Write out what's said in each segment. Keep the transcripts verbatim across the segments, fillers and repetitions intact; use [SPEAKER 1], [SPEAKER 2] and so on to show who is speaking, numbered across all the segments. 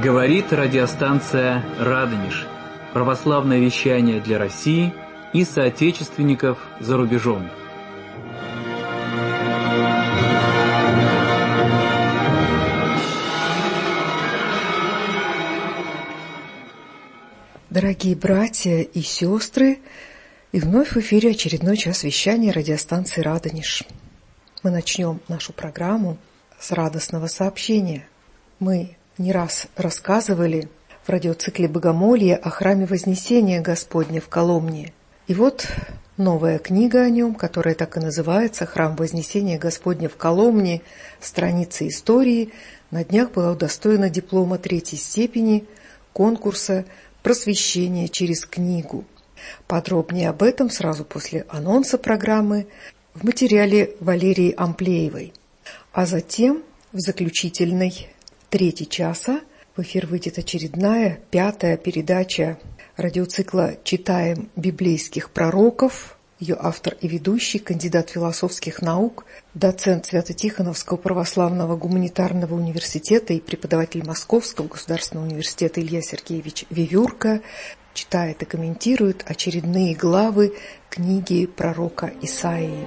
[SPEAKER 1] Говорит радиостанция «Радонеж». Православное вещание для России и соотечественников за рубежом.
[SPEAKER 2] Дорогие братья и сестры, и вновь в эфире очередной час вещания радиостанции «Радонеж». Мы начнем нашу программу с радостного сообщения. Мы не раз рассказывали в радиоцикле «Богомолье» о храме Вознесения Господня в Коломне. И вот новая книга о нем, которая так и называется «Храм Вознесения Господня в Коломне. Страницы истории», на днях была удостоена диплома третьей степени конкурса «Просвещение через книгу». Подробнее об этом сразу после анонса программы в материале Валерии Амплеевой. А затем в заключительной трети часа в эфир выйдет очередная, пятая передача радиоцикла «Читаем библейских пророков». Ее автор и ведущий, кандидат философских наук, доцент Свято-Тихоновского православного гуманитарного университета и преподаватель Московского государственного университета Илья Сергеевич Вевюрка читает и комментирует очередные главы книги пророка Исаии.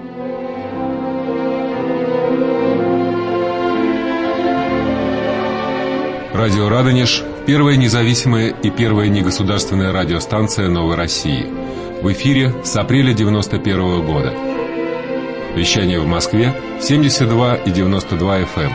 [SPEAKER 3] Радио «Радонеж» – первая независимая и первая негосударственная радиостанция Новой России. В эфире с апреля девяносто первого года. Вещание в Москве семьдесят два и девяносто два эф эм.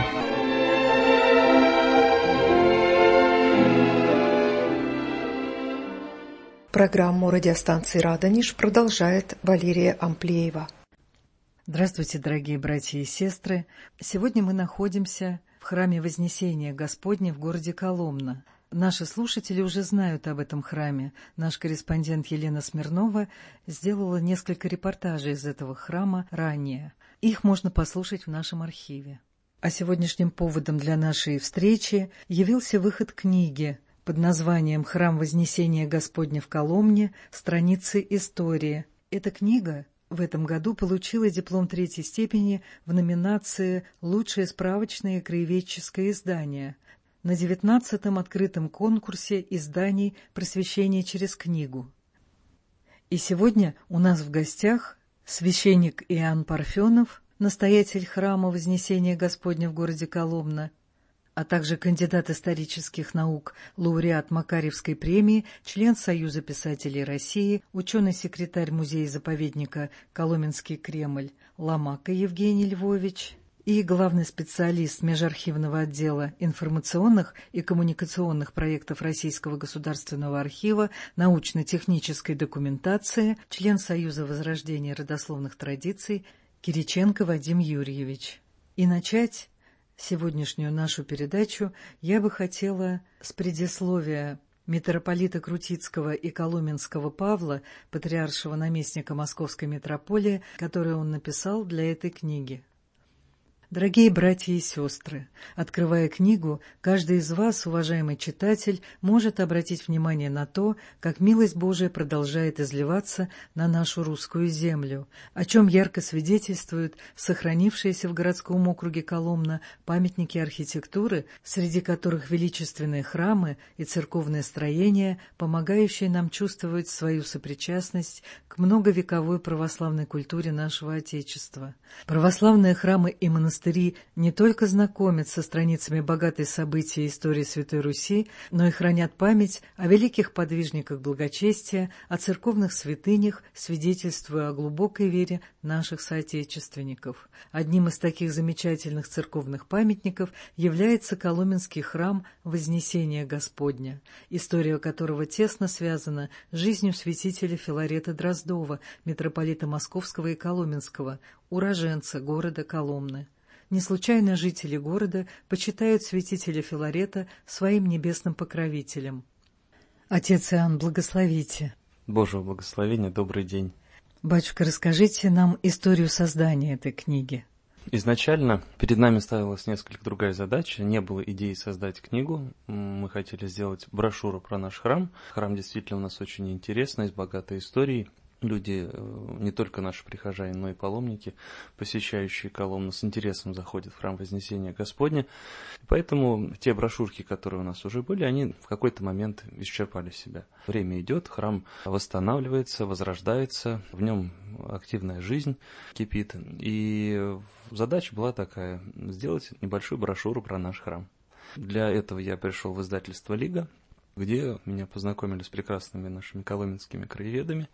[SPEAKER 2] Программу радиостанции «Радонеж» продолжает Валерия Амплеева.
[SPEAKER 4] Здравствуйте, дорогие братья и сестры. Сегодня мы находимся в храме Вознесения Господня в городе Коломна. Наши слушатели уже знают об этом храме. Наш корреспондент Елена Смирнова сделала несколько репортажей из этого храма ранее. Их можно послушать в нашем архиве. А сегодняшним поводом для нашей встречи явился выход книги под названием «Храм Вознесения Господня в Коломне. Страницы истории». Эта книга в этом году получила диплом третьей степени в номинации «Лучшее справочное и краеведческое издание» на девятнадцатом открытом конкурсе изданий «Просвещение через книгу». И сегодня у нас в гостях священник Иоанн Парфенов, настоятель храма Вознесения Господня в городе Коломна, а также кандидат исторических наук, лауреат Макарьевской премии, член Союза писателей России, ученый-секретарь музея-заповедника Коломенский Кремль Ломака Евгений Львович и главный специалист межархивного отдела информационных и коммуникационных проектов Российского государственного архива научно-технической документации, член Союза возрождения родословных традиций Кириченко Вадим Юрьевич. И начать сегодняшнюю нашу передачу я бы хотела с предисловия митрополита Крутицкого и Коломенского Павла, патриаршего наместника Московской митрополии, которое он написал для этой книги. Дорогие братья и сестры, открывая книгу, каждый из вас, уважаемый читатель, может обратить внимание на то, как милость Божия продолжает изливаться на нашу русскую землю, о чем ярко свидетельствуют сохранившиеся в городском округе Коломна памятники архитектуры, среди которых величественные храмы и церковные строения, помогающие нам чувствовать свою сопричастность к многовековой православной культуре нашего Отечества. Православные храмы и монастыри не только знакомят со страницами богатой событий истории Святой Руси, но и хранят память о великих подвижниках благочестия, о церковных святынях, свидетельствуя о глубокой вере наших соотечественников. Одним из таких замечательных церковных памятников является Коломенский храм Вознесения Господня, история которого тесно связана с жизнью святителя Филарета Дроздова, митрополита Московского и Коломенского, уроженца города Коломны. Не случайно жители города почитают святителя Филарета своим небесным покровителем. Отец Иоанн, благословите.
[SPEAKER 5] Божьего благословения, добрый день.
[SPEAKER 4] Батюшка, расскажите нам историю создания этой книги.
[SPEAKER 5] Изначально перед нами ставилась несколько другая задача. Не было идеи создать книгу. Мы хотели сделать брошюру про наш храм. Храм действительно у нас очень интересный, с богатой историей. люди, не только наши прихожане, но и паломники, посещающие Коломну, с интересом заходят в храм Вознесения Господня. Поэтому те брошюрки, которые у нас уже были, они в какой-то момент исчерпали себя. Время идет, храм восстанавливается, возрождается, в нем активная жизнь кипит. И задача была такая – сделать небольшую брошюру про наш храм. Для этого я пришел в издательство «Лига», где меня познакомили с прекрасными нашими коломенскими краеведами,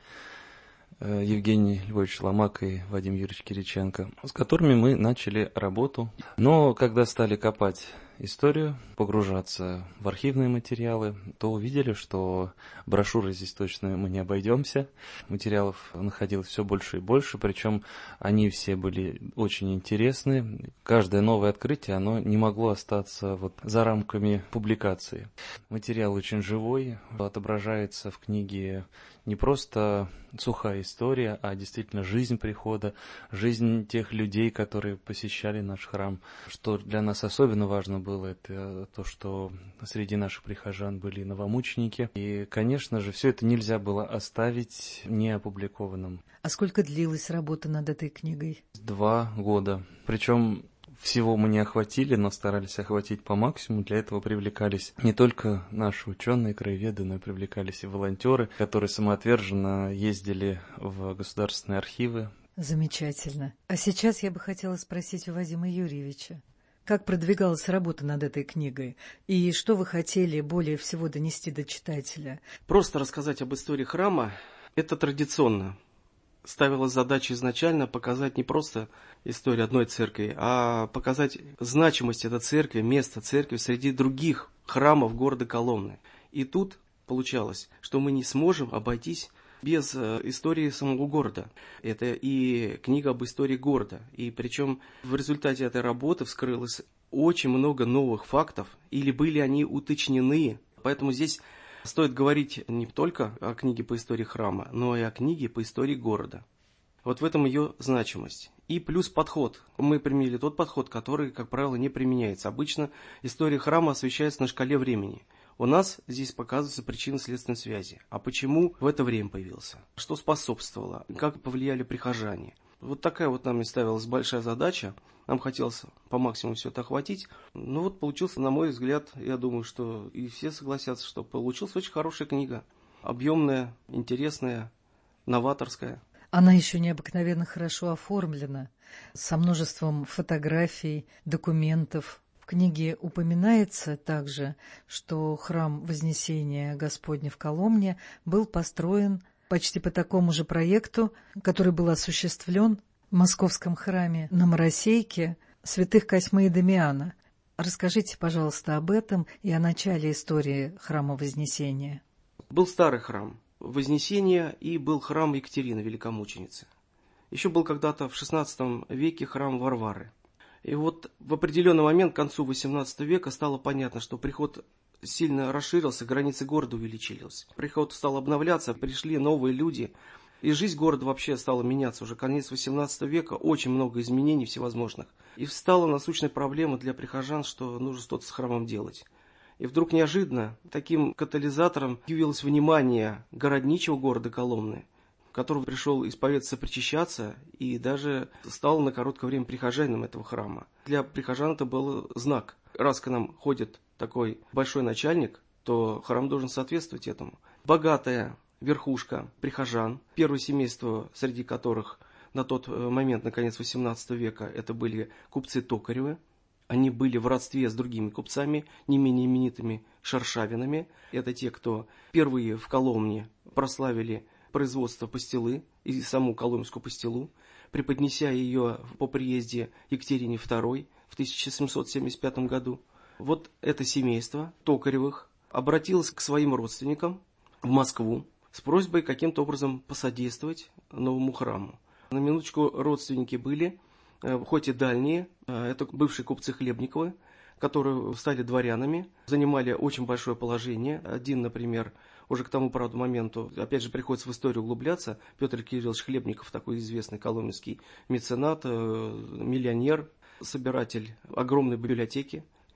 [SPEAKER 5] Евгений Львович Ломак и Вадим Юрьевич Кириченко, с которыми мы начали работу. Но когда стали копать историю, погружаться в архивные материалы, то увидели, что брошюры здесь точно мы не обойдемся. Материалов находилось все больше и больше, причем они все были очень интересны. Каждое новое открытие, оно не могло остаться вот за рамками публикации. Материал очень живой, отображается в книге не просто сухая история, а действительно жизнь прихода, жизнь тех людей, которые посещали наш храм. Что для нас особенно важно было, это то, что среди наших прихожан были новомученики. И, конечно же, все это нельзя было оставить неопубликованным.
[SPEAKER 4] А сколько длилась работа над этой книгой?
[SPEAKER 5] Два года. Причем всего мы не охватили, но старались охватить по максимуму. Для этого привлекались не только наши ученые, краеведы, но и привлекались и волонтеры, которые самоотверженно ездили в государственные архивы.
[SPEAKER 4] Замечательно. А сейчас я бы хотела спросить у Вадима Юрьевича, как продвигалась работа над этой книгой и что вы хотели более всего донести до читателя?
[SPEAKER 6] Просто рассказать об истории храма – это традиционно. Ставилась задача изначально показать не просто историю одной церкви, а показать значимость этой церкви, место церкви среди других храмов города Коломны. И тут получалось, что мы не сможем обойтись без истории самого города. Это и книга об истории города. И причем в результате этой работы вскрылось очень много новых фактов, или были они уточнены. Поэтому здесь стоит говорить не только о книге по истории храма, но и о книге по истории города. Вот в этом ее значимость. И плюс подход. Мы применили тот подход, который, как правило, не применяется. Обычно история храма освещается на шкале времени. У нас здесь показываются причинно-следственные связи. А почему в это время появился? Что способствовало? Как повлияли прихожане? Вот такая вот нам и ставилась большая задача. Нам хотелось по максимуму все это охватить. Ну вот получился, на мой взгляд, я думаю, что и все согласятся, что получилась очень хорошая книга. Объемная, интересная, новаторская.
[SPEAKER 4] Она еще необыкновенно хорошо оформлена, со множеством фотографий, документов. В книге упоминается также, что храм Вознесения Господня в Коломне был построен почти по такому же проекту, который был осуществлен в московском храме на Моросейке святых Косьмы и Дамиана. Расскажите, пожалуйста, об этом и о начале истории храма Вознесения.
[SPEAKER 6] Был старый храм Вознесения и был храм Екатерины Великомученицы. Еще был когда-то в шестнадцатом веке храм Варвары. И вот в определенный момент, к концу восемнадцатого века, стало понятно, что приход сильно расширился, границы города увеличились. Приход стал обновляться, пришли новые люди. И жизнь города вообще стала меняться. Уже конец восемнадцатого века, очень много изменений всевозможных. И встала насущная проблема для прихожан, что нужно что-то с храмом делать. И вдруг неожиданно таким катализатором явилось внимание городничего города Коломны, который пришел исповедаться, причащаться и даже стал на короткое время прихожанином этого храма. Для прихожан это был знак. Раз к нам ходит такой большой начальник, то храм должен соответствовать этому. Богатая верхушка прихожан, первое семейство, среди которых на тот момент, на конец восемнадцатого века, это были купцы Токаревы. Они были в родстве с другими купцами, не менее именитыми Шаршавинами. Это те, кто впервые в Коломне прославили производство пастилы и саму коломенскую пастилу, преподнеся ее по приезде Екатерине второй в тысяча семьсот семьдесят пятом году. Вот это семейство Токаревых обратилось к своим родственникам в Москву с просьбой каким-то образом посодействовать новому храму. На минуточку, родственники были, хоть и дальние, это бывшие купцы Хлебниковы, которые стали дворянами, занимали очень большое положение. Один, например, уже к тому, правда, моменту, опять же, приходится в историю углубляться, Петр Кириллович Хлебников, такой известный коломенский меценат, миллионер, собиратель огромной библиотеки.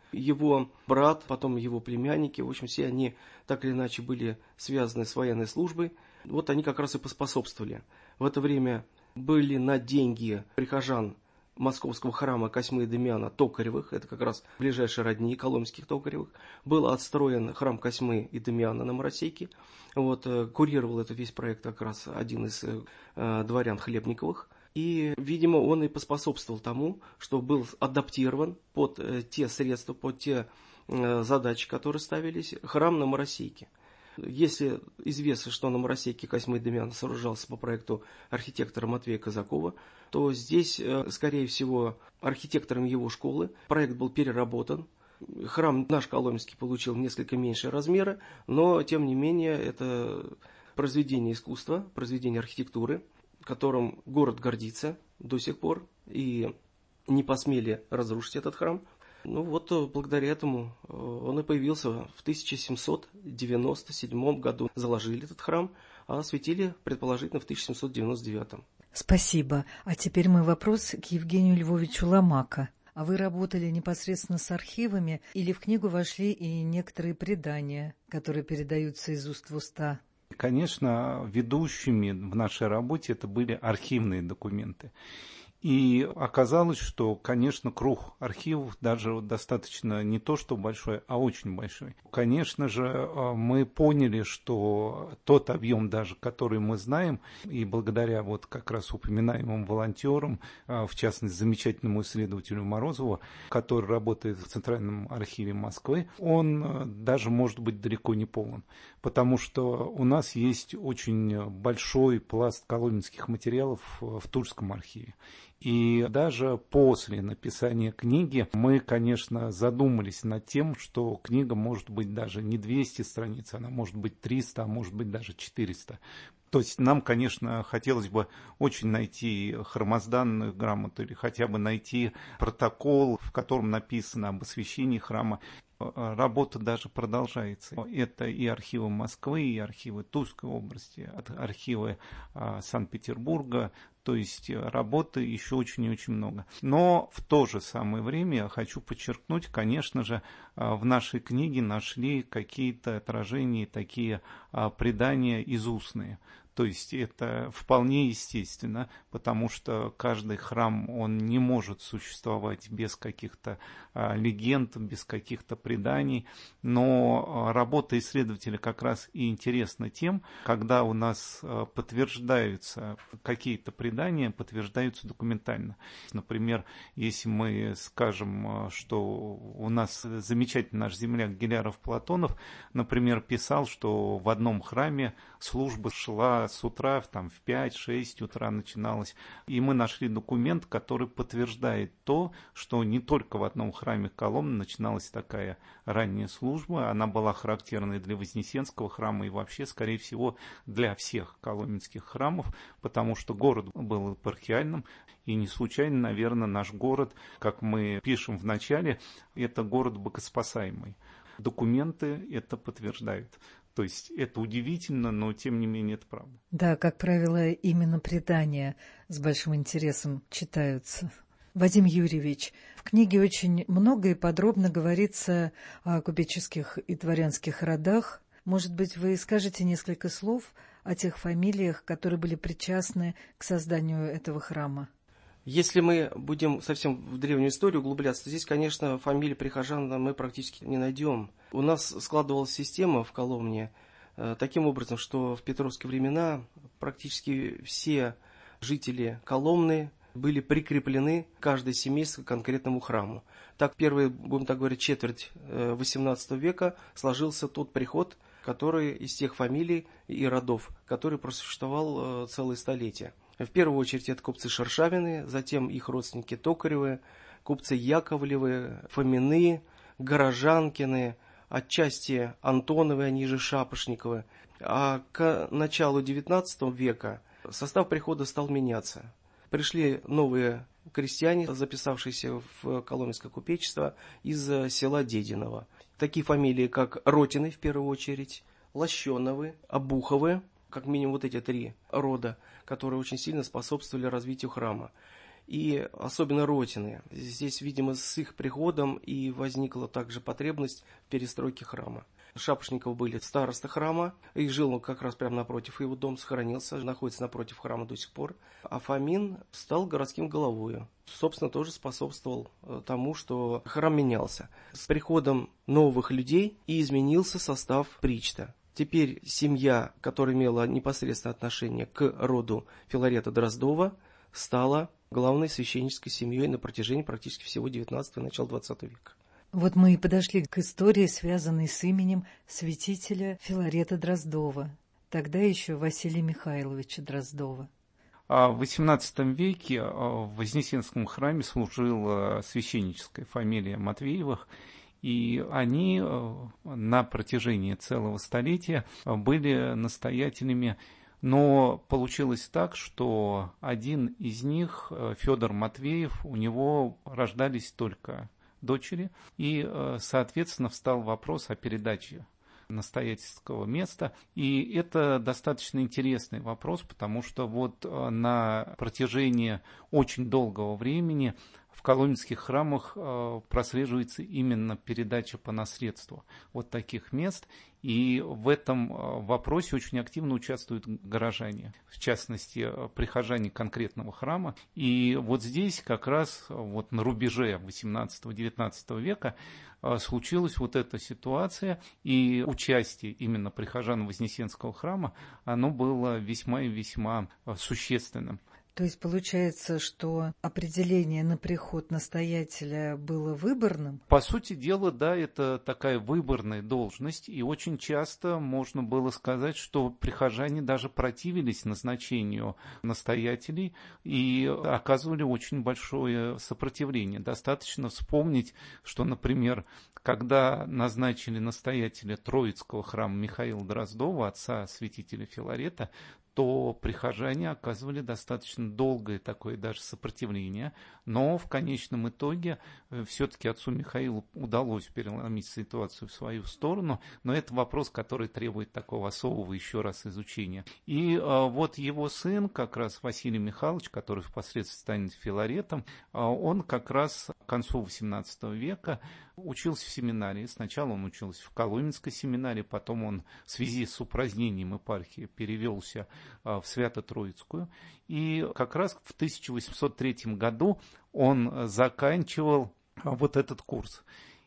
[SPEAKER 6] Его брат, потом его племянники, в общем, все они так или иначе были связаны с военной службой. Вот они как раз и поспособствовали. В это время были на деньги прихожан московского храма Косьмы и Демьяна Токаревых, это как раз ближайшие родни коломенских Токаревых, был отстроен храм Косьмы и Демьяна на Моросейке. Вот, курировал этот весь проект как раз один из э, дворян Хлебниковых. И, видимо, он и поспособствовал тому, что был адаптирован под э, те средства, под те э, задачи, которые ставились, храм на Моросейке. Если известно, что на Моросейке Косьмы и Демьян сооружался по проекту архитектора Матвея Казакова, то здесь, скорее всего, архитектором его школы проект был переработан. Храм наш Коломенский получил несколько меньшие размеры, но, тем не менее, это произведение искусства, произведение архитектуры, которым город гордится до сих пор, и не посмели разрушить этот храм. Ну вот, благодаря этому он и появился в тысяча семьсот девяносто седьмом году. Заложили этот храм, а осветили, предположительно, в тысяча семьсот девяносто девятом.
[SPEAKER 4] Спасибо. А теперь мой вопрос к Евгению Львовичу Ломако. А вы работали непосредственно с архивами или в книгу вошли и некоторые предания, которые передаются из уст в уста?
[SPEAKER 7] Конечно, ведущими в нашей работе это были архивные документы. И оказалось, что, конечно, круг архивов даже достаточно не то что большой, а очень большой. Конечно же, мы поняли, что тот объем даже, который мы знаем, и благодаря вот как раз упоминаемым волонтерам, в частности, замечательному исследователю Морозову, который работает в Центральном архиве Москвы, он даже может быть далеко не полон. Потому что у нас есть очень большой пласт коломенских материалов в Тульском архиве. И даже после написания книги мы, конечно, задумались над тем, что книга может быть даже не двести страниц, она может быть триста, а может быть даже четыреста. То есть нам, конечно, хотелось бы очень найти храмозданную грамоту или хотя бы найти протокол, в котором написано об освящении храма. Работа даже продолжается. Это и архивы Москвы, и архивы Тульской области, архивы Санкт-Петербурга. То есть работы еще очень и очень много. Но в то же самое время я хочу подчеркнуть, конечно же, в нашей книге нашли какие-то отражения, такие предания изустные. То есть это вполне естественно, потому что каждый храм, он не может существовать без каких-то а, легенд, без каких-то преданий. Но работа исследователя как раз и интересна тем, когда у нас а, подтверждаются какие-то предания, подтверждаются документально. Например, если мы скажем, что у нас замечательный наш земляк Геляров Платонов, например, писал, что в одном храме служба шла с утра, там, в пять-шесть утра начиналась. И мы нашли документ, который подтверждает то, что не только в одном храме Коломны начиналась такая ранняя служба. Она была характерной для Вознесенского храма и вообще, скорее всего, для всех коломенских храмов, потому что город был епархиальным. И не случайно, наверное, наш город, как мы пишем в начале, это город богоспасаемый. Документы это подтверждают. То есть это удивительно, но тем не менее это правда.
[SPEAKER 4] Да, как правило, именно предания с большим интересом читаются. Вадим Юрьевич, в книге очень много и подробно говорится о купеческих и дворянских родах. Может быть, вы скажете несколько слов о тех фамилиях, которые были причастны к созданию этого храма?
[SPEAKER 6] Если мы будем совсем в древнюю историю углубляться, то здесь, конечно, фамилии прихожан мы практически не найдем. У нас складывалась система в Коломне э, таким образом, что в петровские времена практически все жители Коломны были прикреплены, каждое семейство, к конкретному храму. Так, первые, будем так говорить, четверть восемнадцатого века сложился тот приход, который из тех фамилий и родов, который просуществовал э, целое столетие. В первую очередь это купцы Шершавины, затем их родственники Токаревы, купцы Яковлевы, Фомины, Горожанкины, отчасти Антоновы, они же Шапошниковы. А к началу девятнадцатого века состав прихода стал меняться. Пришли новые крестьяне, записавшиеся в коломенское купечество из села Дединово. Такие фамилии, как Ротины в первую очередь, Лощеновы, Обуховы, как минимум вот эти три рода, которые очень сильно способствовали развитию храма. и особенно Ротины. Здесь, видимо, с их приходом и возникла также потребность в перестройке храма. Шапошников были староста храма, и жил он как раз прямо напротив, его дом сохранился, находится напротив храма до сих пор. А Фомин стал городским головою. Собственно, тоже способствовал тому, что храм менялся. С приходом новых людей и изменился состав причта. Теперь семья, которая имела непосредственное отношение к роду Филарета Дроздова, стала главной священнической семьей на протяжении практически всего девятнадцатого и начала двадцатого века.
[SPEAKER 4] Вот мы и подошли к истории, связанной с именем святителя Филарета Дроздова, тогда еще Василия Михайловича Дроздова.
[SPEAKER 7] В восемнадцатом веке в Вознесенском храме служила священническая фамилия Матвеевых, и они на протяжении целого столетия были настоятелями. Но получилось так, что один из них, Федор Матвеев, у него рождались только дочери, и, соответственно, встал вопрос о передаче настоятельского места. И это достаточно интересный вопрос, потому что вот на протяжении очень долгого времени в коломенских храмах прослеживается именно передача по наследству вот таких мест. И в этом вопросе очень активно участвуют горожане, в частности, прихожане конкретного храма. И вот здесь как раз вот на рубеже восемнадцатого-девятнадцатого века случилась вот эта ситуация, и участие именно прихожан Вознесенского храма, оно было весьма и весьма существенным.
[SPEAKER 4] То есть получается, что определение на приход настоятеля было выборным?
[SPEAKER 7] По сути дела, да, это такая выборная должность, и очень часто можно было сказать, что прихожане даже противились назначению настоятелей и оказывали очень большое сопротивление. Достаточно вспомнить, что, например, когда назначили настоятеля Троицкого храма Михаила Дроздова, отца святителя Филарета, то прихожане оказывали достаточно долгое такое даже сопротивление, но в конечном итоге все-таки отцу Михаилу удалось переломить ситуацию в свою сторону, но это вопрос, который требует такого особого еще раз изучения. И а, вот его сын, как раз Василий Михайлович, который впоследствии станет Филаретом, а, он как раз к концу восемнадцатого века учился в семинарии. Сначала он учился в Коломенской семинарии, потом он в связи с упразднением епархии перевелся в Свято-Троицкую. И как раз в тысяча восемьсот третьем году он заканчивал вот этот курс.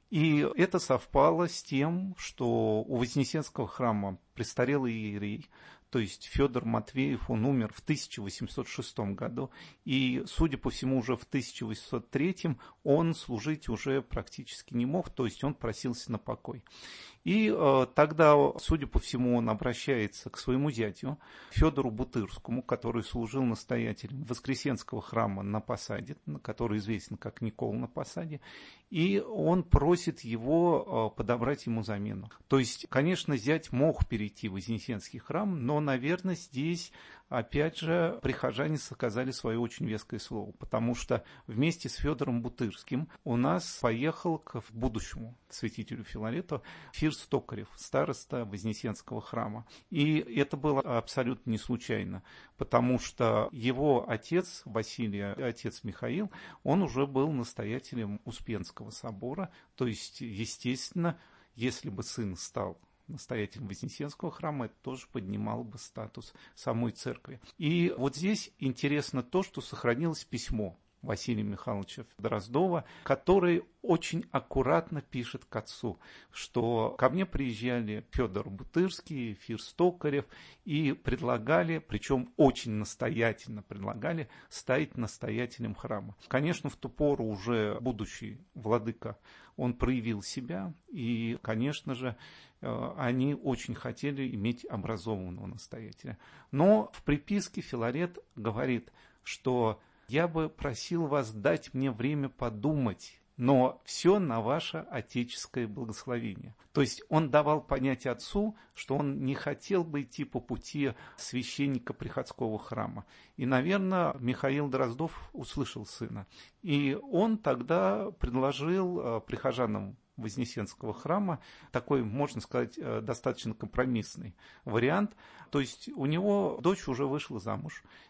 [SPEAKER 7] И это совпало с тем, что у Вознесенского храма престарелый иерей, то есть Федор Матвеев, он умер в тысяча восемьсот шестом году, и, судя по всему, уже в тысяча восемьсот третьем он служить уже практически не мог, то есть он просился на покой. И э, тогда, судя по всему, он обращается к своему зятю Федору Бутырскому, который служил настоятелем Воскресенского храма на Посаде, который известен как Никол на Посаде, и он просит его э, подобрать ему замену. То есть, конечно, зять мог перейти в Вознесенский храм, но, наверное, здесь, опять же, прихожане сказали свое очень веское слово, потому что вместе с Федором Бутырским у нас поехал к будущему святителю Филарету Фирс Токарев, староста Вознесенского храма. И это было абсолютно не случайно, потому что его отец, Василий, отец Михаил, он уже был настоятелем Успенского собора, то есть, естественно, если бы сын стал настоятелем Вознесенского храма, это тоже поднимало бы статус самой церкви. И вот здесь интересно то, что сохранилось письмо Василия Михайловича Дроздова, который очень аккуратно пишет к отцу, что ко мне приезжали Федор Бутырский, Фирс Токарев и предлагали, причем очень настоятельно предлагали, стать настоятелем храма. Конечно, в ту пору уже будущий владыка, он проявил себя, и, конечно же, они очень хотели иметь образованного настоятеля. Но в приписке Филарет говорит, что я бы просил вас дать мне время подумать, но все на ваше отеческое благословение. То есть он давал понять отцу, что он не хотел бы идти по пути священника приходского храма. И, наверное, Михаил Дроздов услышал сына. И он тогда предложил прихожанам Вознесенского храма такой, можно сказать, достаточно компромиссный вариант. То есть у него дочь уже вышла замуж,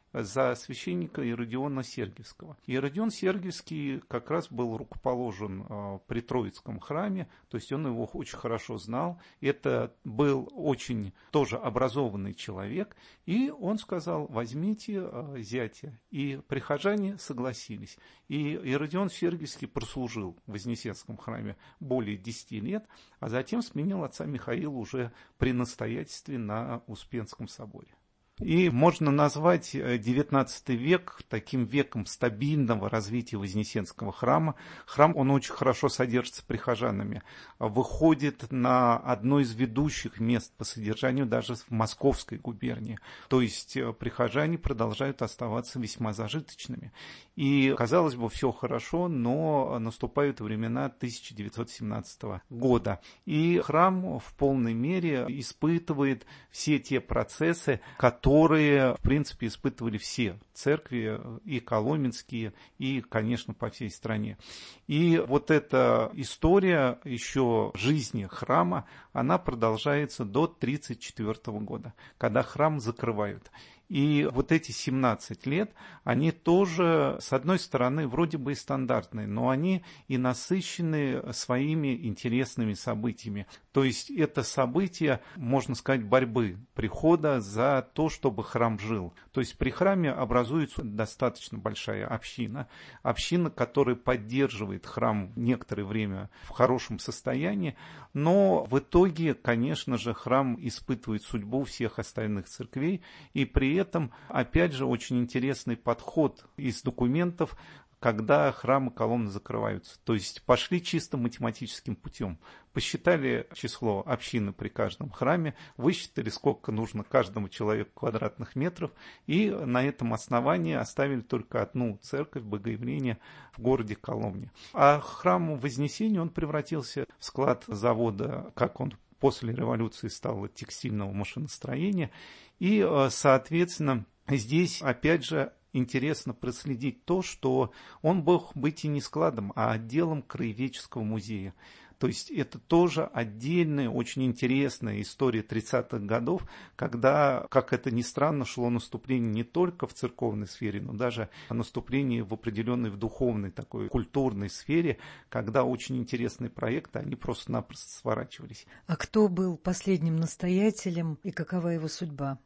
[SPEAKER 7] за священника Иродиона Сергиевского. Иродион Сергиевский как раз был рукоположен э, при Троицком храме, то есть он его очень хорошо знал. Это был очень тоже образованный человек, и он сказал: возьмите э, зятя. И прихожане согласились. И Иродион Сергиевский прослужил в Вознесенском храме более десяти лет, а затем сменил отца Михаила уже при настоятельстве на Успенском соборе. И можно назвать девятнадцатый век таким веком стабильного развития Вознесенского храма. Храм, он очень хорошо содержится прихожанами, выходит на одно из ведущих мест по содержанию даже в Московской губернии. То есть прихожане продолжают оставаться весьма зажиточными. И, казалось бы, все хорошо, но наступают времена тысяча девятьсот семнадцатого года. И храм в полной мере испытывает все те процессы, которые которые, в принципе, испытывали все церкви, и коломенские, и, конечно, по всей стране. И вот эта история еще жизни храма, она продолжается до тысяча девятьсот тридцать четвёртого года, когда храм закрывают. И вот эти семнадцать лет, они тоже, с одной стороны, вроде бы и стандартные, но они и насыщены своими интересными событиями. То есть это события, можно сказать, борьбы прихода за то, чтобы храм жил. То есть при храме образуется достаточно большая община, община, которая поддерживает храм некоторое время в хорошем состоянии, но в итоге, конечно же, храм испытывает судьбу всех остальных церквей, и при этом, опять же, очень интересный подход из документов, когда храмы Коломны закрываются. То есть пошли чисто математическим путем. Посчитали число общины при каждом храме, высчитали, сколько нужно каждому человеку квадратных метров, и на этом основании оставили только одну церковь Богоявления в городе Коломне. А храм Вознесения, он превратился в склад завода, как он после революции стал, текстильного машиностроения. И, соответственно, здесь, опять же, интересно проследить то, что он мог быть и не складом, а отделом краеведческого музея. То есть это тоже отдельная, очень интересная история тридцатых годов, когда, как это ни странно, шло наступление не только в церковной сфере, но даже наступление в определенной в духовной, такой культурной сфере, когда очень интересные проекты, они просто-напросто сворачивались.
[SPEAKER 4] А кто был последним настоятелем и какова его судьба?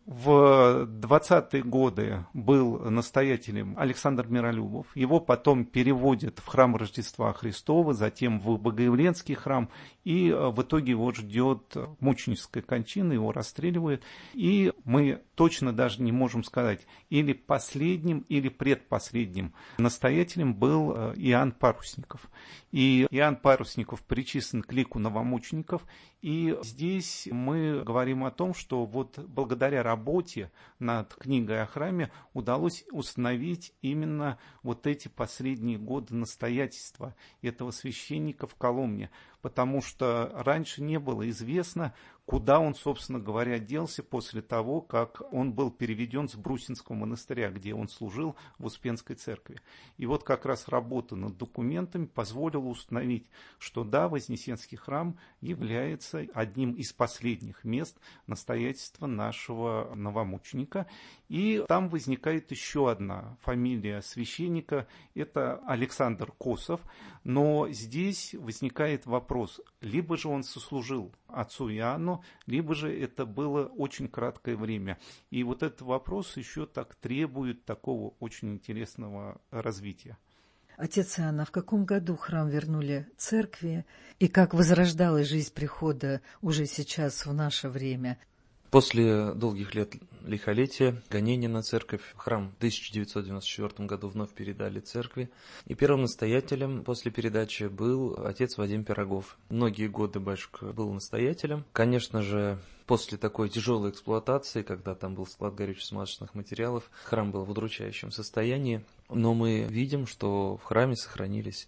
[SPEAKER 7] В двадцатые годы был настоятелем Александр Миролюбов. Его потом переводят в храм Рождества Христова, затем в Богоявленский храм. И в итоге его ждет мученическая кончина, его расстреливают. И мы точно даже не можем сказать, или последним, или предпоследним настоятелем был Иоанн Парусников. И Иоанн Парусников причислен к лику новомучеников. И здесь мы говорим о том, что вот благодаря работе над книгой о храме удалось установить именно вот эти последние годы настоятельства этого священника в Коломне, потому что раньше не было известно, куда он, собственно говоря, делся после того, как он был переведен с Брусинского монастыря, где он служил в Успенской церкви. И вот как раз работа над документами позволила установить, что да, Вознесенский храм является одним из последних мест настоятельства нашего новомученика. И там возникает еще одна фамилия священника, это Александр Косов. Но здесь возникает вопрос, либо же он сослужил отцу Иоанну, либо же это было очень краткое время. И вот этот вопрос еще так требует такого очень интересного развития.
[SPEAKER 4] Отец Иоанн, а в каком году храм вернули церкви, и как возрождалась жизнь прихода уже сейчас в наше время?
[SPEAKER 5] После долгих лет лихолетия, гонения на церковь, храм в тысяча девятьсот девяносто четвёртом году вновь передали церкви. И первым настоятелем после передачи был отец Вадим Пирогов. Многие годы батюшка был настоятелем. Конечно же, после такой тяжелой эксплуатации, когда там был склад горюче-смазочных материалов, храм был в удручающем состоянии. Но мы видим, что в храме сохранились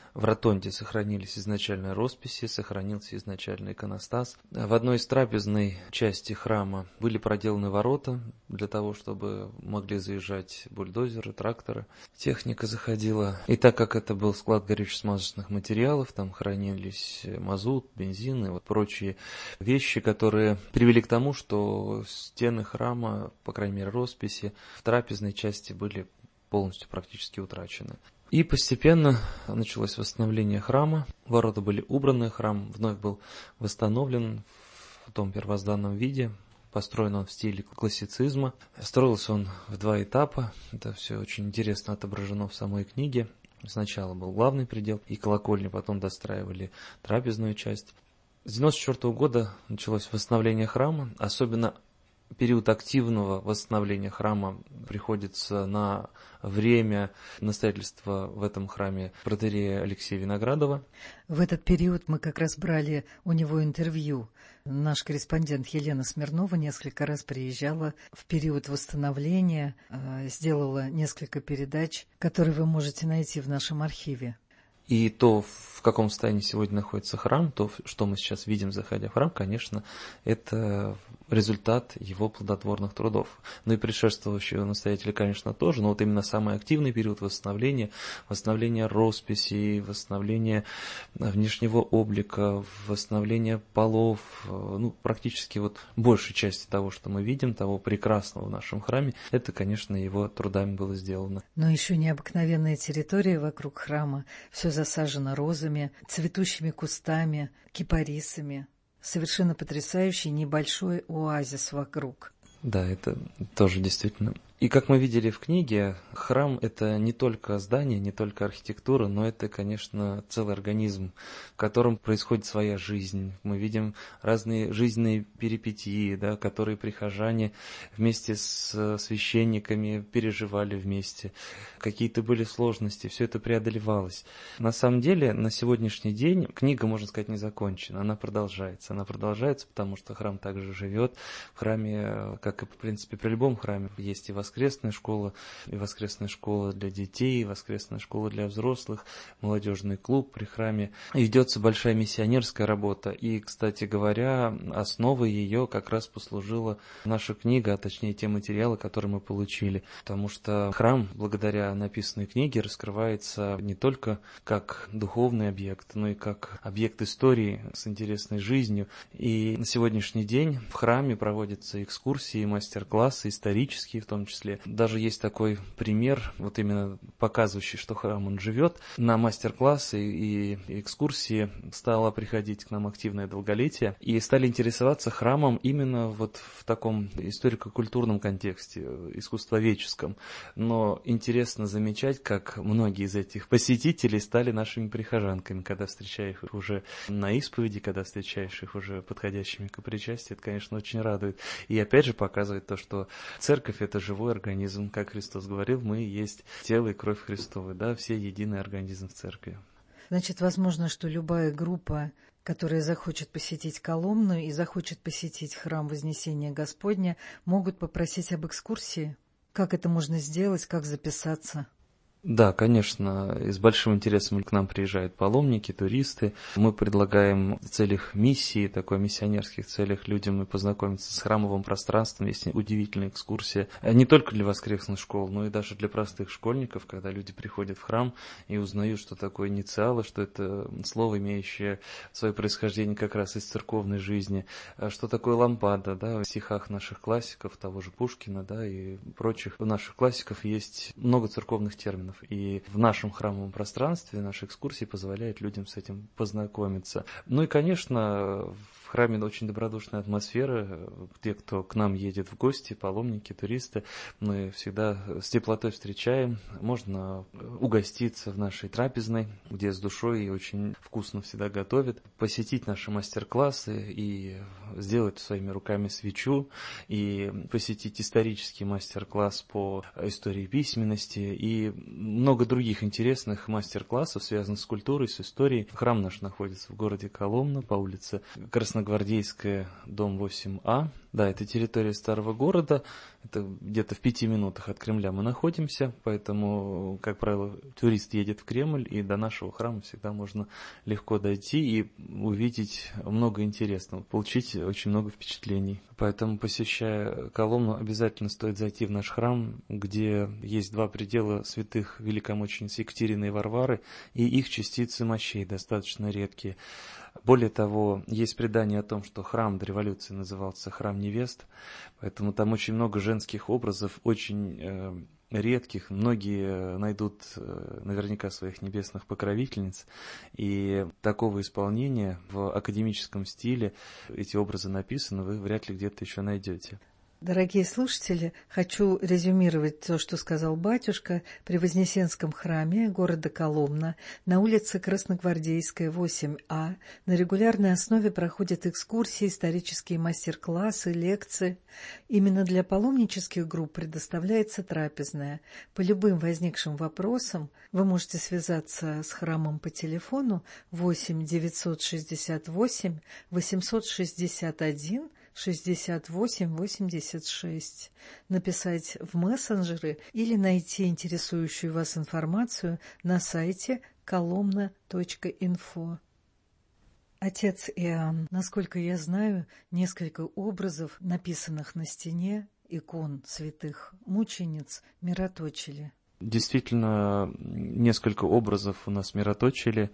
[SPEAKER 5] В ротонде сохранились изначальные росписи, сохранился изначальный иконостас. В одной из трапезной части храма были проделаны ворота для того, чтобы могли заезжать бульдозеры, тракторы. Техника заходила. И так как это был склад горюче-смазочных материалов, там хранились мазут, бензин и вот прочие вещи, которые привели к тому, что стены храма, по крайней мере росписи, в трапезной части были полностью практически утрачены. И постепенно началось восстановление храма, ворота были убраны, храм вновь был восстановлен в том первозданном виде, построен он в стиле классицизма. Строился он в два этапа, это все очень интересно отображено в самой книге. Сначала был главный предел и колокольня, потом достраивали трапезную часть. С девяносто четвёртого года началось восстановление храма, особенно период активного восстановления храма приходится на время настоятельства в этом храме протоиерея Алексея Виноградова.
[SPEAKER 4] В этот период мы как раз брали у него интервью. Наш корреспондент Елена Смирнова несколько раз приезжала в период восстановления, сделала несколько передач, которые вы можете найти в нашем архиве.
[SPEAKER 5] И то, в каком состоянии сегодня находится храм, то, что мы сейчас видим, заходя в храм, конечно, это результат его плодотворных трудов. Ну и предшествующего настоятеля, конечно, тоже, но вот именно самый активный период восстановления, восстановления росписей, восстановления внешнего облика, восстановления полов, ну, практически вот большей части того, что мы видим, того прекрасного в нашем храме, это, конечно, его трудами было сделано.
[SPEAKER 4] Но еще необыкновенная территория вокруг храма, все засажено розами, цветущими кустами, кипарисами. Совершенно потрясающий небольшой оазис вокруг.
[SPEAKER 5] Да, это тоже действительно. И как мы видели в книге, храм – это не только здание, не только архитектура, но это, конечно, целый организм, в котором происходит своя жизнь. Мы видим разные жизненные перипетии, да, которые прихожане вместе с священниками переживали вместе. Какие-то были сложности, все это преодолевалось. На самом деле, на сегодняшний день книга, можно сказать, не закончена, она продолжается. Она продолжается, потому что храм также живет. В храме, как и, в принципе, при любом храме, есть и воскресенье, воскресная школа, и воскресная школа для детей, и воскресная школа для взрослых, молодежный клуб при храме. И ведется большая миссионерская работа. И, кстати говоря, основой ее как раз послужила наша книга, а точнее те материалы, которые мы получили. Потому что храм, благодаря написанной книге, раскрывается не только как духовный объект, но и как объект истории с интересной жизнью. И на сегодняшний день в храме проводятся экскурсии, мастер-классы, исторические в том числе. Даже есть такой пример, вот именно показывающий, что храм он живет. На мастер-классы и экскурсии стало приходить к нам активное долголетие, и стали интересоваться храмом именно вот в таком историко-культурном контексте, искусствоведческом. Но интересно замечать, как многие из этих посетителей стали нашими прихожанками, когда встречаешь их уже на исповеди, когда встречаешь их уже подходящими к причастию. Это, конечно, очень радует. И опять же показывает то, что церковь — это живой организм, как Христос говорил, мы есть тело и кровь Христовы, да, все единый организм в церкви.
[SPEAKER 4] Значит, возможно, что любая группа, которая захочет посетить Коломну и захочет посетить храм Вознесения Господня, могут попросить об экскурсии? Как это можно сделать, как записаться?
[SPEAKER 5] Да, конечно, и с большим интересом к нам приезжают паломники, туристы. Мы предлагаем в целях миссии, такой миссионерских целях людям познакомиться с храмовым пространством. Есть удивительная экскурсия не только для воскресных школ, но и даже для простых школьников, когда люди приходят в храм и узнают, что такое инициалы, что это слово, имеющее свое происхождение как раз из церковной жизни, что такое лампада, да, в стихах наших классиков, того же Пушкина, да, и прочих наших классиков есть много церковных терминов. И в нашем храмовом пространстве наши экскурсии позволяют людям с этим познакомиться. Ну и, конечно, в храме очень добродушная атмосфера. Те, кто к нам едет в гости, паломники, туристы, мы всегда с теплотой встречаем. Можно угоститься в нашей трапезной, где с душой и очень вкусно всегда готовят. Посетить наши мастер-классы и сделать своими руками свечу. И посетить исторический мастер-класс по истории письменности. И много других интересных мастер-классов, связанных с культурой, с историей. Храм наш находится в городе Коломна по улице Краснодарская, Красногвардейская, дом восемь А. Да, это территория старого города, это где-то в пяти минутах от Кремля мы находимся, поэтому, как правило, турист едет в Кремль, и до нашего храма всегда можно легко дойти и увидеть много интересного, получить очень много впечатлений. Поэтому, посещая Коломну, обязательно стоит зайти в наш храм, где есть два предела святых великомучениц Екатерины и Варвары, и их частицы мощей достаточно редкие. Более того, есть предание о том, что храм до революции назывался храм невест, поэтому там очень много женских образов, очень э, редких. Многие найдут э, наверняка своих небесных покровительниц, и такого исполнения в академическом стиле, эти образы написаны, вы вряд ли где-то еще найдете.
[SPEAKER 4] Дорогие слушатели, хочу резюмировать то, что сказал батюшка. При Вознесенском храме города Коломна на улице Красногвардейская, восемь А, на регулярной основе проходят экскурсии, исторические мастер-классы, лекции. Именно для паломнических групп предоставляется трапезная. По любым возникшим вопросам вы можете связаться с храмом по телефону восемь девятьсот шестьдесят восемь восемьсот шестьдесят один шестьдесят восемь восемьдесят шесть, написать в мессенджеры или найти интересующую вас информацию на сайте коломна точка инфо. Отец Иоанн, насколько я знаю, несколько образов, написанных на стене икон святых мучениц, мироточили.
[SPEAKER 5] Действительно, несколько образов у нас мироточили,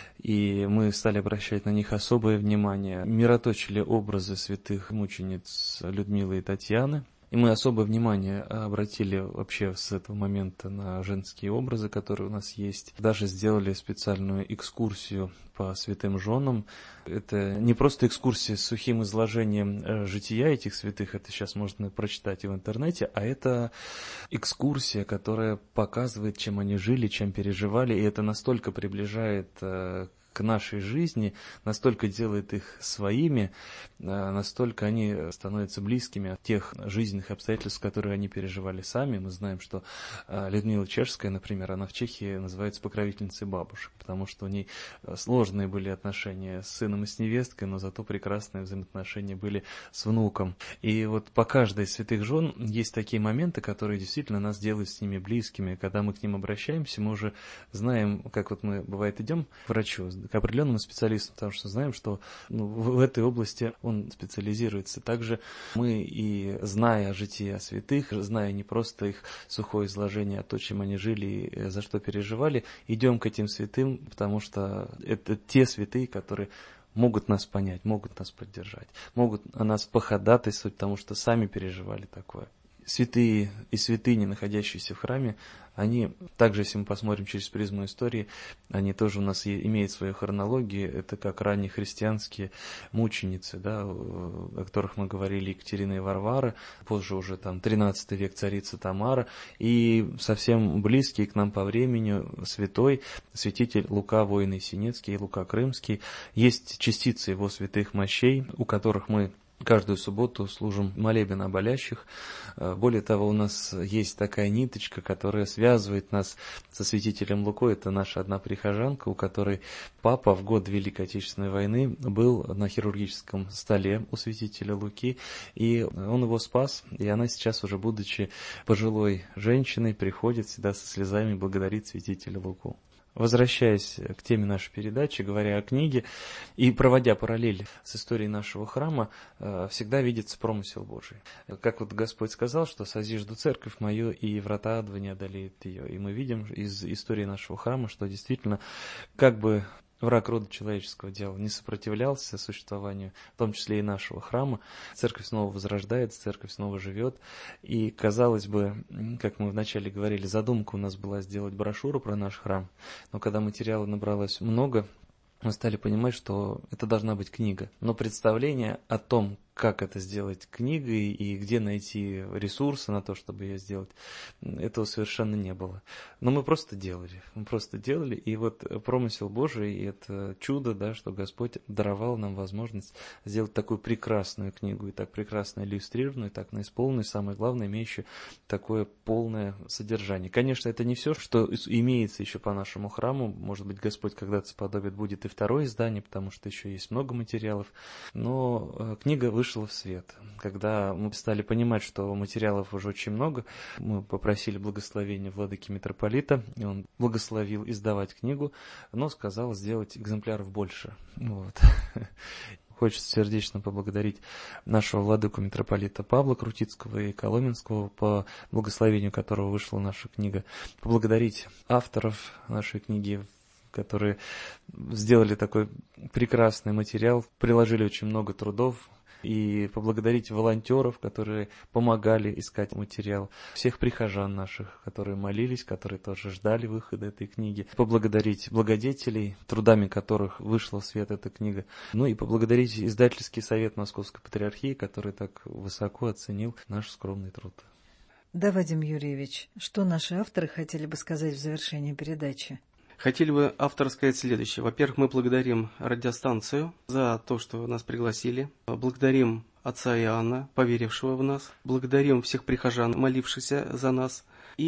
[SPEAKER 5] и мы стали обращать на них особое внимание. Мироточили образы святых мучениц Людмилы и Татьяны. И мы особое внимание обратили вообще с этого момента на женские образы, которые у нас есть. Даже сделали специальную экскурсию по святым женам. Это не просто экскурсия с сухим изложением жития этих святых, это сейчас можно прочитать и в интернете, а это экскурсия, которая показывает, чем они жили, чем переживали, и это настолько приближает к нашей жизни, настолько делает их своими, настолько они становятся близкими от тех жизненных обстоятельств, которые они переживали сами. Мы знаем, что Людмила Чешская, например, она в Чехии называется покровительницей бабушек, потому что у ней сложные были отношения с сыном и с невесткой, но зато прекрасные взаимоотношения были с внуком. И вот по каждой из святых жен есть такие моменты, которые действительно нас делают с ними близкими. Когда мы к ним обращаемся, мы уже знаем, как вот мы, бывает, идем к врачу, к определенному специалисту, потому что знаем, что ну, в, в этой области он специализируется. Также мы, и зная о житии святых, зная не просто их сухое изложение, а то, чем они жили и за что переживали, идем к этим святым, потому что это те святые, которые могут нас понять, могут нас поддержать, могут о нас походатайствовать, потому что сами переживали такое. Святые и святыни, находящиеся в храме, они, также, если мы посмотрим через призму истории, они тоже у нас имеют свою хронологию. Это как ранние христианские мученицы, да, о которых мы говорили, Екатерина и Варвара, позже уже там тринадцатый век царица Тамара, и совсем близкий к нам по времени святой святитель Лука Воинный-Синецкий и Лука Крымский. Есть частицы его святых мощей, у которых мы каждую субботу служим молебен о болящих. Более того, у нас есть такая ниточка, которая связывает нас со святителем Лукой. Это наша одна прихожанка, у которой папа в год Великой Отечественной войны был на хирургическом столе у святителя Луки, и он его спас. И она сейчас, уже будучи пожилой женщиной, приходит всегда со слезами благодарит святителя Луку. Возвращаясь к теме нашей передачи, говоря о книге и проводя параллель с историей нашего храма, всегда видится промысел Божий. Как вот Господь сказал, что «созижду церковь мою, и врата адова не одолеют ее». И мы видим из истории нашего храма, что действительно, как бы враг рода человеческого дела не сопротивлялся существованию, в том числе и нашего храма, церковь снова возрождается, церковь снова живет. И, казалось бы, как мы вначале говорили, задумка у нас была сделать брошюру про наш храм, но когда материала набралось много, мы стали понимать, что это должна быть книга. Но представление о том, как это сделать книгой и где найти ресурсы на то, чтобы ее сделать, этого совершенно не было. Но мы просто делали, мы просто делали, и вот промысел Божий, и это чудо, да, что Господь даровал нам возможность сделать такую прекрасную книгу, и так прекрасно иллюстрированную, и так наисполненную, самое главное, имеющую такое полное содержание. Конечно, это не все, что имеется еще по нашему храму, может быть, Господь когда-то сподобит, будет и второе издание, потому что еще есть много материалов, но книга вышла в свет. Когда мы стали понимать, что материалов уже очень много, мы попросили благословения владыки митрополита, и он благословил издавать книгу, но сказал сделать экземпляров больше. Вот. Хочется сердечно поблагодарить нашего владыку митрополита Павла Крутицкого и Коломенского, по благословению которого вышла наша книга, поблагодарить авторов нашей книги, которые сделали такой прекрасный материал, приложили очень много трудов, и поблагодарить волонтеров, которые помогали искать материал, всех прихожан наших, которые молились, которые тоже ждали выхода этой книги, поблагодарить благодетелей, трудами которых вышла в свет эта книга, ну и поблагодарить издательский совет Московской Патриархии, который так высоко оценил наш скромный труд.
[SPEAKER 4] Да, Вадим Юрьевич, что наши авторы хотели бы сказать в завершении передачи?
[SPEAKER 6] Хотели бы авторы сказать следующее. Во-первых, мы благодарим радиостанцию за то, что нас пригласили. Благодарим отца Иоанна, поверившего в нас. Благодарим всех прихожан, молившихся за нас.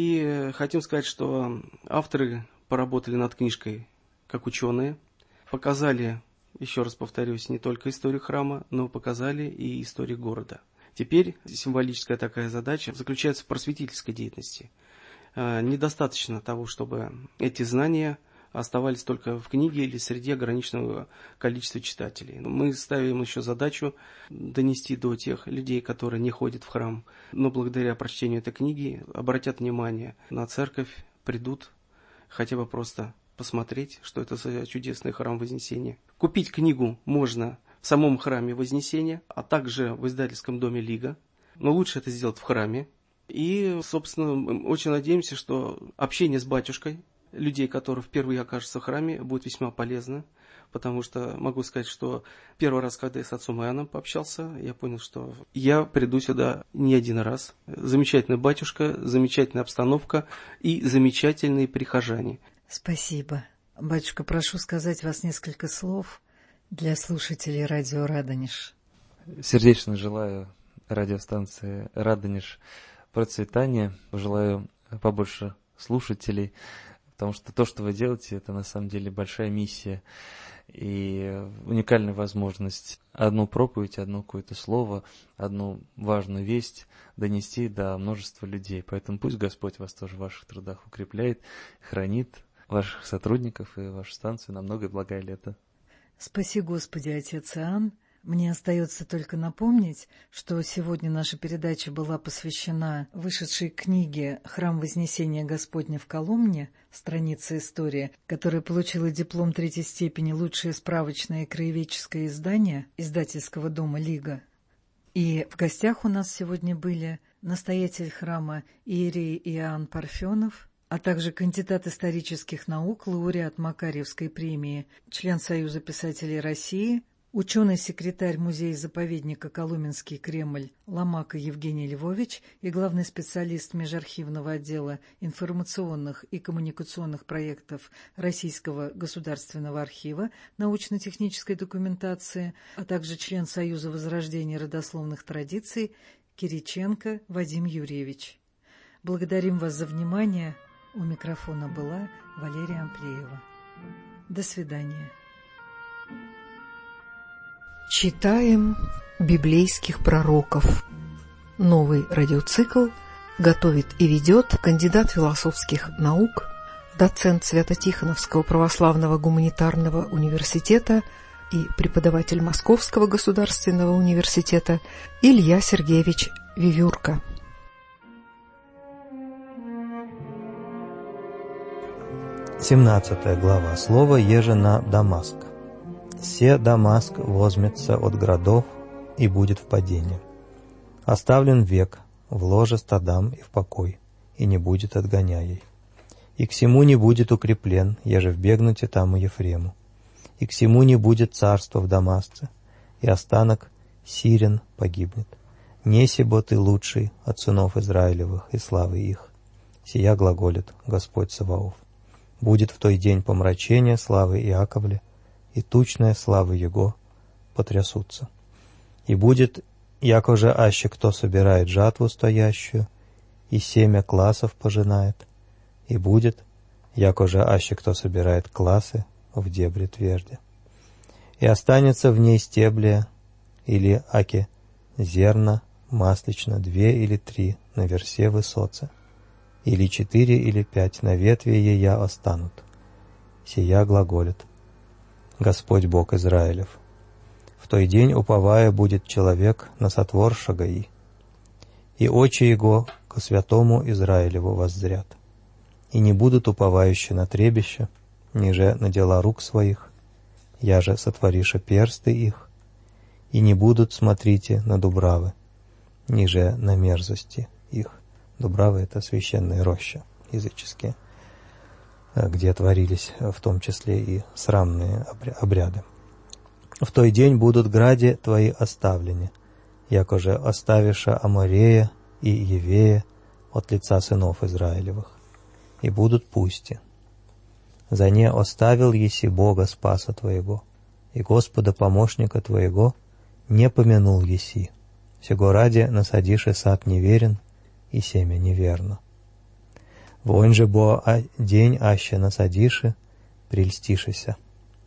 [SPEAKER 6] И хотим сказать, что авторы поработали над книжкой как ученые. Показали, еще раз повторюсь, не только историю храма, но показали и историю города. Теперь символическая такая задача заключается в просветительской деятельности. Недостаточно того, чтобы эти знания оставались только в книге или среди ограниченного количества читателей. Мы ставим еще задачу донести до тех людей, которые не ходят в храм, но благодаря прочтению этой книги обратят внимание на церковь, придут хотя бы просто посмотреть, что это за чудесный храм Вознесения. Купить книгу можно в самом храме Вознесения, а также в издательском доме Лига, но лучше это сделать в храме. И, собственно, очень надеемся, что общение с батюшкой, людей, которые впервые окажутся в храме, будет весьма полезно, потому что могу сказать, что первый раз, когда я с отцом Иоанном пообщался, я понял, что я приду сюда не один раз. Замечательный батюшка, замечательная обстановка и замечательные прихожане.
[SPEAKER 4] Спасибо. Батюшка, прошу сказать вас несколько слов для слушателей радио «Радонеж».
[SPEAKER 5] Сердечно желаю радиостанции «Радонеж» процветания, желаю побольше слушателей, потому что то, что вы делаете, это на самом деле большая миссия и уникальная возможность одну проповедь, одно какое-то слово, одну важную весть донести до множества людей. Поэтому пусть Господь вас тоже в ваших трудах укрепляет, хранит ваших сотрудников и вашу станцию на многое благое лето.
[SPEAKER 4] Спаси Господи, отец Иоанн. Мне остается только напомнить, что сегодня наша передача была посвящена вышедшей книге «Храм Вознесения Господня в Коломне. Страница истории», которая получила диплом третьей степени «Лучшее справочное и краеведческое издание» издательского дома «Лига». И в гостях у нас сегодня были настоятель храма иерей Иоанн Парфенов, а также кандидат исторических наук, лауреат Макарьевской премии, член Союза писателей России, ученый-секретарь музея-заповедника «Коломенский Кремль» Ломака Евгений Львович и главный специалист межархивного отдела информационных и коммуникационных проектов Российского государственного архива научно-технической документации, а также член Союза возрождения родословных традиций Кириченко Вадим Юрьевич. Благодарим вас за внимание. У микрофона была Валерия Амплеева. До свидания.
[SPEAKER 2] Читаем библейских пророков. Новый радиоцикл готовит и ведет кандидат философских наук, доцент Свято-Тихоновского православного гуманитарного университета и преподаватель Московского государственного университета Илья Сергеевич Вивюрка.
[SPEAKER 8] семнадцатая глава. Слово еже на Дамаск. «Се Дамаск возьмется от городов и будет в падении. Оставлен век в ложе стадам и в покой, и не будет отгоняей. И к сему не будет укреплен, еже вбегнуть и там у Ефрему. И к сему не будет царства в Дамасце, и останок сирен погибнет. Неси бо ты лучший от сынов Израилевых и славы их. Сия глаголит Господь Саваоф. Будет в той день помрачение славы Иаковле, и тучная славы Его потрясутся. И будет, яко же аще кто собирает жатву стоящую, и семя классов пожинает, и будет, яко же аще кто собирает классы в дебри тверди. И останется в ней стебля, или аки зерна, маслично, две или три на версе высоце, или четыре или пять на ветви ея останут. Сия глаголит Господь Бог Израилев. В той день, уповая, будет человек на сотвор Шагаи, и очи его ко святому Израилеву воззрят, и не будут уповающие на требище, ниже на дела рук своих, я же сотвориша персты их, и не будут, смотрите, на дубравы, ниже на мерзости их. Дубравы — это священные рощи языческие, где творились в том числе и срамные обряды. В той день будут гради твои оставлены, яко же оставиша Аморея и Евея от лица сынов Израилевых, и будут пусти. За не оставил еси Бога Спаса твоего, и Господа помощника твоего не помянул еси. Сего ради насадишь и сад неверен, и семя неверно. Вонь же бо а день аще насадиши, прельстишися.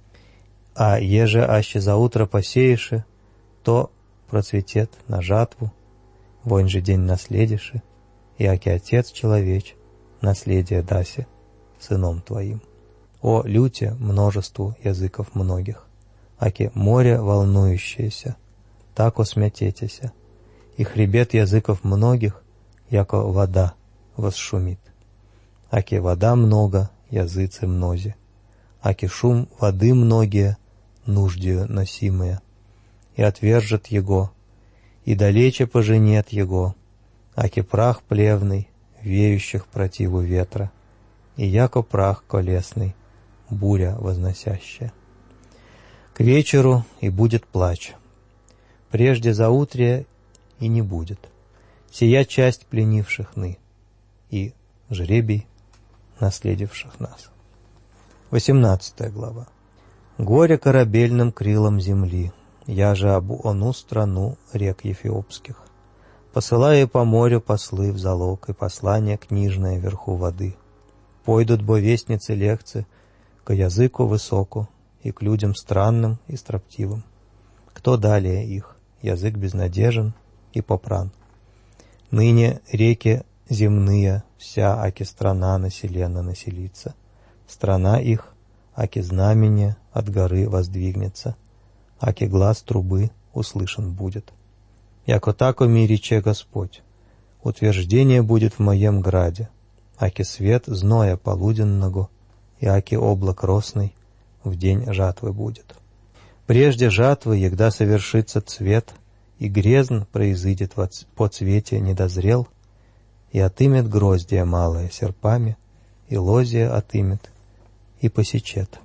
[SPEAKER 8] А еже аще за утро посееши, то процветет на жатву. Вонь же день наследиши, и аки отец человеч, наследие даси сыном твоим. О люте множеству языков многих, аки море волнующееся, так осмятетеся, и хребет языков многих, яко вода восшумит. Аки вода много, языцы мнози, аки шум воды многие, нуждию носимые, и отвержет его, и далече поженет его, аки прах плевный, веющих противу ветра, и яко прах колесный, буря возносящая. К вечеру и будет плач, прежде заутрия и не будет. Сия часть пленивших ны, и жребий наследивших нас. восемнадцатая глава. Горе корабельным крилам земли, я же об ону страну рек Ефиопских, посылая по морю послы в залог и послания книжное вверху воды. Пойдут бо вестницы легцы к языку высоку и к людям странным и строптивым. Кто далее их? Язык безнадежен и попран. Ныне реки земные, вся аки страна населена населится. Страна их, аки знамение от горы воздвигнется, аки глаз трубы услышан будет. Яко тако ми рече Господь, утверждение будет в моем граде, аки свет зноя полуденного, и аки облак росный в день жатвы будет. Прежде жатвы, егда совершится цвет, и грезн произыдет по цвете недозрел, и отымет гроздья малое серпами, и лозия отымет, и посечет,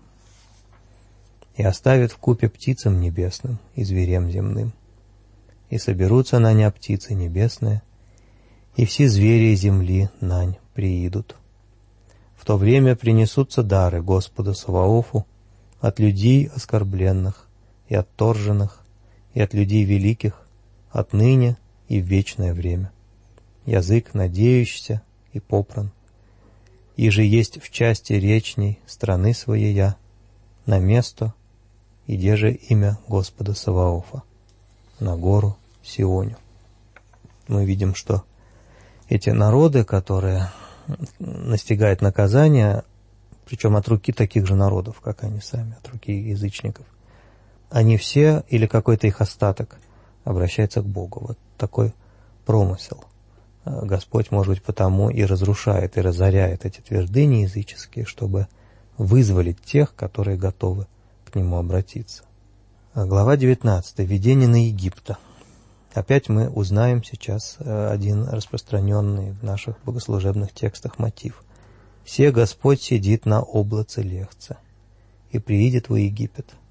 [SPEAKER 8] и оставит в купе птицам небесным и зверям земным, и соберутся на ня птицы небесные, и все звери земли нань приидут. В то время принесутся дары Господу Саваофу от людей оскорбленных и отторженных, и от людей великих, отныне и в вечное время. Язык надеющийся и попран, и же есть в части речней страны своей на место, и где же имя Господа Саваофа, на гору Сионю. Мы видим, что эти народы, которые настигают наказание, причем от руки таких же народов, как они сами, от руки язычников, они все, или какой-то их остаток, обращается к Богу. Вот такой промысел. Господь, может быть, потому и разрушает, и разоряет эти твердыни языческие, чтобы вызволить тех, которые готовы к Нему обратиться. Глава девятнадцатая. Видение на Египта. Опять мы узнаем сейчас один распространенный в наших богослужебных текстах мотив. «Се Господь сидит на облаце легца, и приидет во Египет,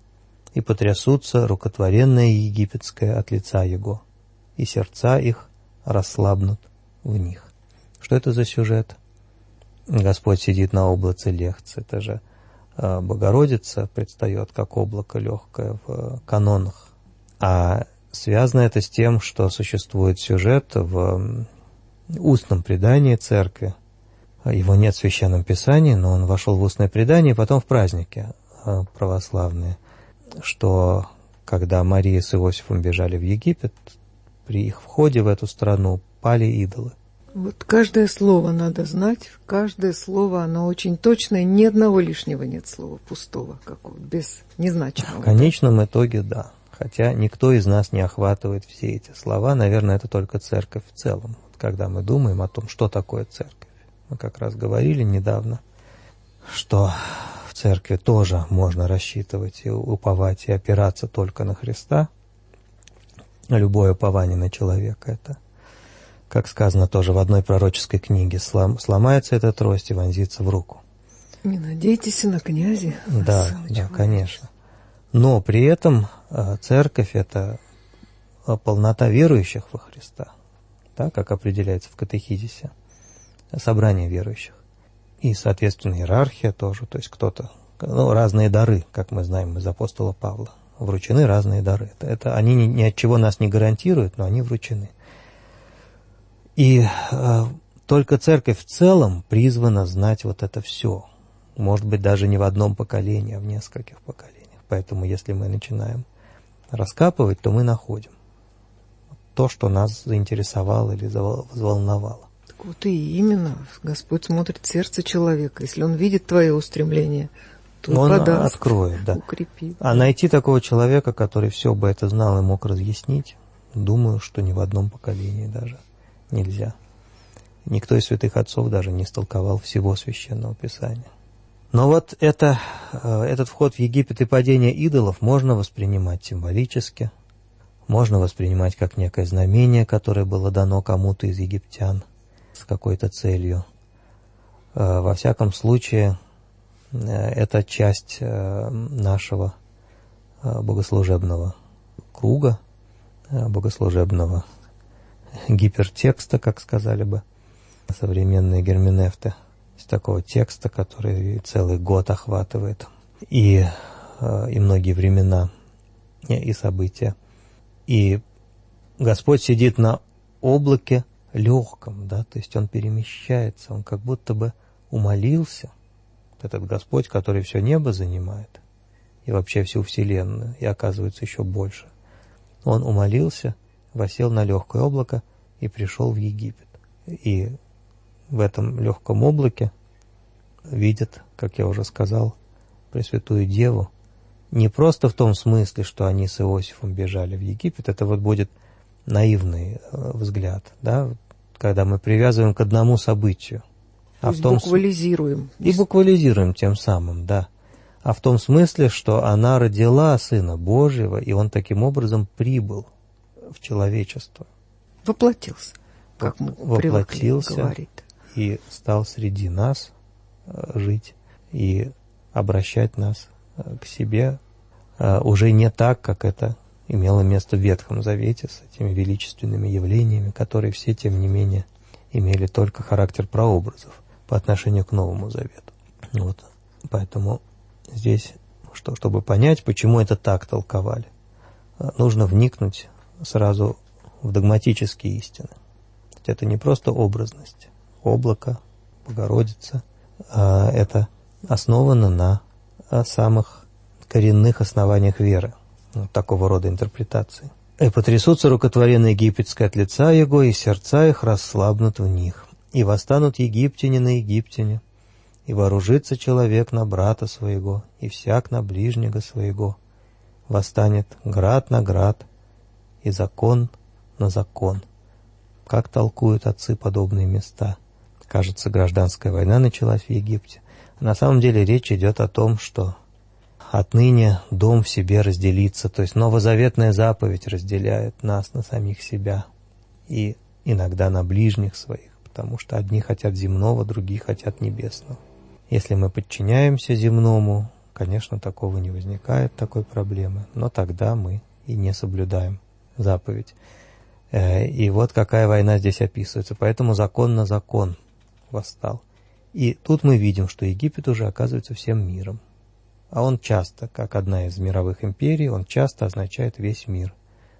[SPEAKER 8] и потрясутся рукотворенное египетское от лица его, и сердца их расслабнут в них». Что это за сюжет? Господь сидит на облаце легц. Это же Богородица предстает как облако легкое в канонах. А связано это с тем, что существует сюжет в устном предании церкви. Его нет в Священном Писании, но он вошел в устное предание, и потом в праздники православные, что когда Мария с Иосифом бежали в Египет, при их входе в эту страну пали идолы.
[SPEAKER 2] Вот каждое слово надо знать, каждое слово, оно очень точное, ни одного лишнего нет слова пустого, какого, без незначимого.
[SPEAKER 8] В конечном итоге, да. Хотя никто из нас не охватывает все эти слова, наверное, это только церковь в целом. Вот когда мы думаем о том, что такое церковь. Мы как раз говорили недавно, что в церкви тоже можно рассчитывать и уповать, и опираться только на Христа. Любое упование на человека — это, как сказано тоже в одной пророческой книге, слом, сломается эта трость и вонзится в руку.
[SPEAKER 2] Не надейтесь на князя.
[SPEAKER 8] Да, да, конечно. Но при этом церковь — это полнота верующих во Христа, да, как определяется в катехизисе, собрание верующих. И, соответственно, иерархия тоже, то есть кто-то, ну, разные дары, как мы знаем из апостола Павла, вручены разные дары. Это, это они ни, ни от чего нас не гарантируют, но они вручены. И э, только церковь в целом призвана знать вот это все. Может быть, даже не в одном поколении, а в нескольких поколениях. Поэтому, если мы начинаем раскапывать, то мы находим то, что нас заинтересовало или взволновало.
[SPEAKER 2] Так вот и именно Господь смотрит в сердце человека. Если Он видит твое устремление, то Он подаст,
[SPEAKER 8] откроет, да.
[SPEAKER 2] укрепит.
[SPEAKER 8] А найти такого человека, который все бы это знал и мог разъяснить, думаю, что ни в одном поколении даже нельзя. Никто из святых отцов даже не истолковал всего Священного Писания. Но вот это, этот вход в Египет и падение идолов можно воспринимать символически, можно воспринимать как некое знамение, которое было дано кому-то из египтян с какой-то целью. Во всяком случае, это часть нашего богослужебного круга, богослужебного гипертекста, как сказали бы современные герменевты, из такого текста, который целый год охватывает и, и многие времена, и события. И Господь сидит на облаке легком, да, то есть Он перемещается, Он как будто бы умолился, этот Господь, который все небо занимает, и вообще всю вселенную, и оказывается еще больше. Он умолился, восел на легкое облако и пришел в Египет. И в этом легком облаке видят, как я уже сказал, Пресвятую Деву, не просто в том смысле, что они с Иосифом бежали в Египет, это вот будет наивный взгляд, да, когда мы привязываем к одному событию.
[SPEAKER 2] То а есть в том буквализируем.
[SPEAKER 8] И буквализируем тем самым, да. А в том смысле, что она родила Сына Божьего, и Он таким образом прибыл в человечество.
[SPEAKER 2] Воплотился, как мы
[SPEAKER 8] Воплотился
[SPEAKER 2] говорить.
[SPEAKER 8] И стал среди нас жить и обращать нас к себе уже не так, как это имело место в Ветхом Завете с этими величественными явлениями, которые все, тем не менее, имели только характер прообразов по отношению к Новому Завету. Вот. Поэтому здесь, что, чтобы понять, почему это так толковали, нужно вникнуть сразу в догматические истины. Это не просто образность. Облако, Богородица, это основано на самых коренных основаниях веры, вот такого рода интерпретации. «И потрясутся рукотворенные египетское от лица его, и сердца их расслабнут в них. И восстанут египтяне на египтяне, и вооружится человек на брата своего, и всяк на ближнего своего. Восстанет град на град, и закон на закон». Как толкуют отцы подобные места? Кажется, гражданская война началась в Египте. На самом деле речь идет о том, что отныне дом в себе разделится, то есть новозаветная заповедь разделяет нас на самих себя и иногда на ближних своих, потому что одни хотят земного, другие хотят небесного. Если мы подчиняемся земному, конечно, такого не возникает, такой проблемы, но тогда мы и не соблюдаем заповедь. И вот какая война здесь описывается. Поэтому закон на закон восстал. И тут мы видим, что Египет уже оказывается всем миром. А он часто, как одна из мировых империй, он часто означает весь мир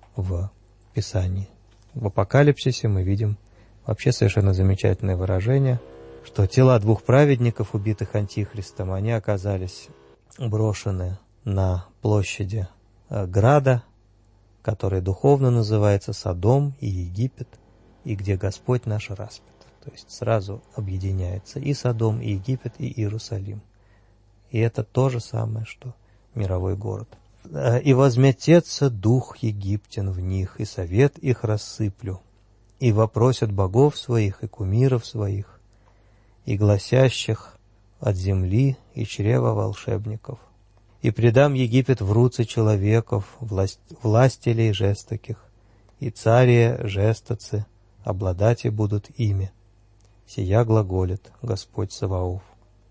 [SPEAKER 8] в Писании. В Апокалипсисе мы видим вообще совершенно замечательное выражение, что тела двух праведников, убитых Антихристом, они оказались брошены на площади Града, который духовно называется Содом и Египет, и где Господь наш распят. То есть сразу объединяется и Содом, и Египет, и Иерусалим. И это то же самое, что мировой город. «И возмятется дух Египтян в них, и совет их рассыплю, и вопросят богов своих и кумиров своих, и гласящих от земли и чрева волшебников. И предам Египет в руцы человеков, власть, властелей жестоких, и царие жестоцы, обладати будут ими. Сия глаголит Господь Саваоф.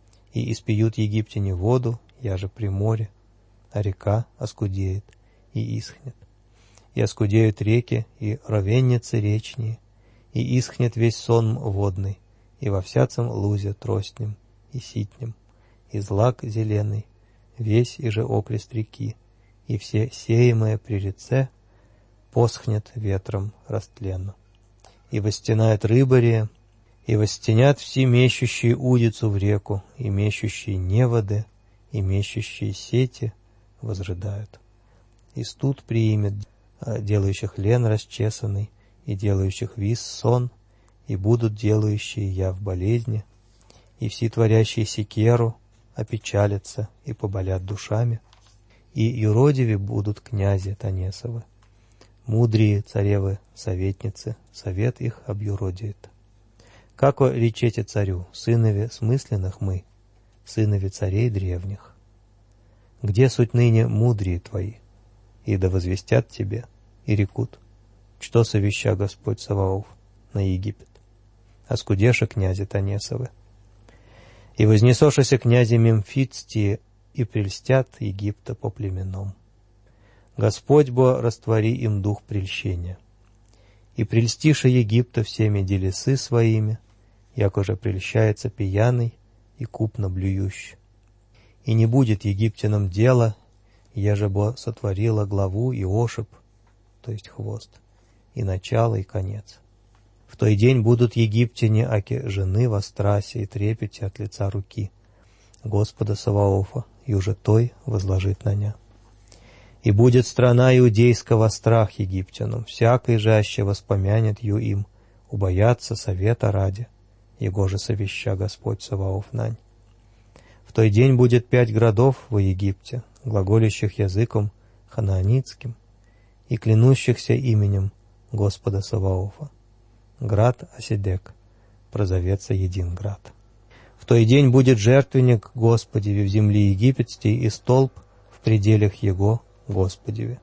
[SPEAKER 8] И испьют египтяне воду, я же при море, а река оскудеет и исхнет. И оскудеют реки, и ровенницы речние, и исхнет весь сон водный, и во всяцем лузе тростнем и ситнем, и злак зеленый, весь и же окрест реки, и все сеемое при реце посхнет ветром растленно. И восстенает рыбария, и восстенят все мещущие удицу в реку, и мещущие неводы, и мещущие сети возрыдают. И студ приимет делающих лен расчесанный, и делающих вис сон, и будут делающие я в болезни, и все творящие секеру опечалятся и поболят душами, и юродиве будут князи Танесовы, мудрые царевы советницы, совет их обюродиет. Како речете царю, сынове смысленных мы, сынове царей древних? Где суть ныне мудрые твои? И да возвестят тебе, и рекут, что совеща Господь Саваоф на Египет, оскудеша князи Танесовы. И вознесошися князи Мемфитстии, и прельстят Египта по племенам. Господь бо раствори им дух прельщения. И прельстиша Египта всеми делесы своими, якоже прельщается пьяный и купно блюющий. И не будет египтянам дела, еже бо сотворила главу и ошиб, то есть хвост, и начало, и конец. В той день будут египтяне, аки жены во страсе и трепете от лица руки Господа Саваофа, и уже той возложит на ня. И будет страна иудейская во страх египтянам, всякой жаще воспомянет ю им, убоятся совета ради, его же совеща Господь Саваоф нань. В той день будет пять городов во Египте, глаголящих языком ханаанитским и клянущихся именем Господа Саваофа. Град Оседек, прозовется един град. В той день будет жертвенник Господеве в земле египетской и столб в пределах его Господеве.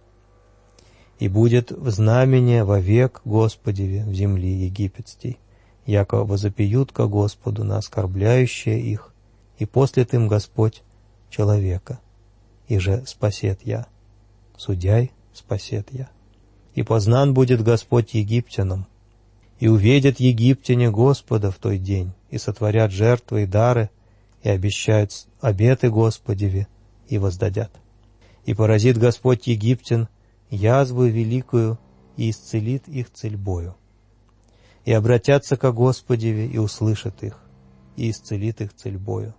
[SPEAKER 8] И будет в знамение вовек Господеве в земле египетской, яко возопиют ко Господу на оскорбляющие их, и послет им Господь человека, и же спасет я, судяй спасет я. И познан будет Господь египтянам, и увидят египтяне Господа в той день, и сотворят жертвы и дары, и обещают обеты Господеве, и воздадят. И поразит Господь египтян язву великую, и исцелит их цельбою. И обратятся ко Господеве, и услышат их, и исцелит их цельбою.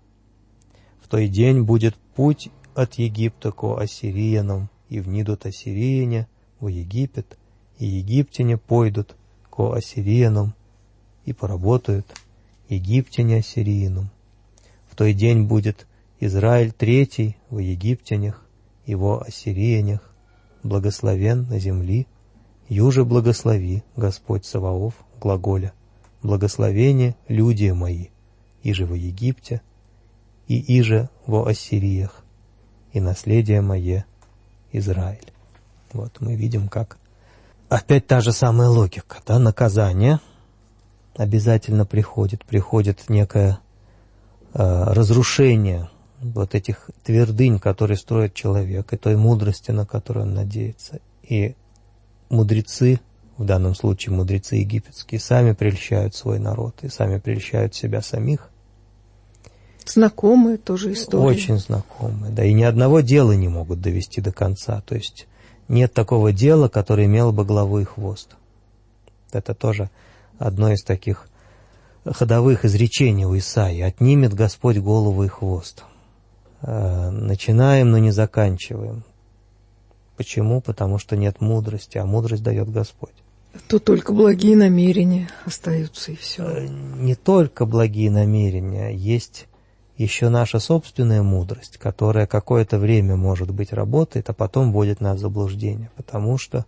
[SPEAKER 8] В той день будет путь от Египта ко ассириянам, и внидут ассирияне во Египет, и египтяне пойдут ко ассириянам, и поработают египтяне ассириянам. В той день будет Израиль третий во египтянях, его ассириянях, благословен на земли, юже благослови Господь Саваоф глаголя, благословение люди мои, иже во Египте, и иже во Ассириях, и наследие мое Израиль. Вот мы видим, как опять та же самая логика, да, наказание обязательно приходит, приходит некое э, разрушение вот этих твердынь, которые строит человек, и той мудрости, на которую он надеется. И мудрецы, в данном случае мудрецы египетские, сами прельщают свой народ и сами прельщают себя самих.
[SPEAKER 2] Знакомые тоже истории.
[SPEAKER 8] Очень знакомые, да, и ни одного дела не могут довести до конца. То есть нет такого дела, которое имело бы главу и хвост. Это тоже одно из таких ходовых изречений у Исаии. «Отнимет Господь голову и хвост». Начинаем, но не заканчиваем. Почему? Потому что нет мудрости, а мудрость дает Господь.
[SPEAKER 2] То только благие намерения остаются, и все.
[SPEAKER 8] Не только благие намерения, есть еще наша собственная мудрость, которая какое-то время, может быть, работает, а потом вводит нас в заблуждение, потому что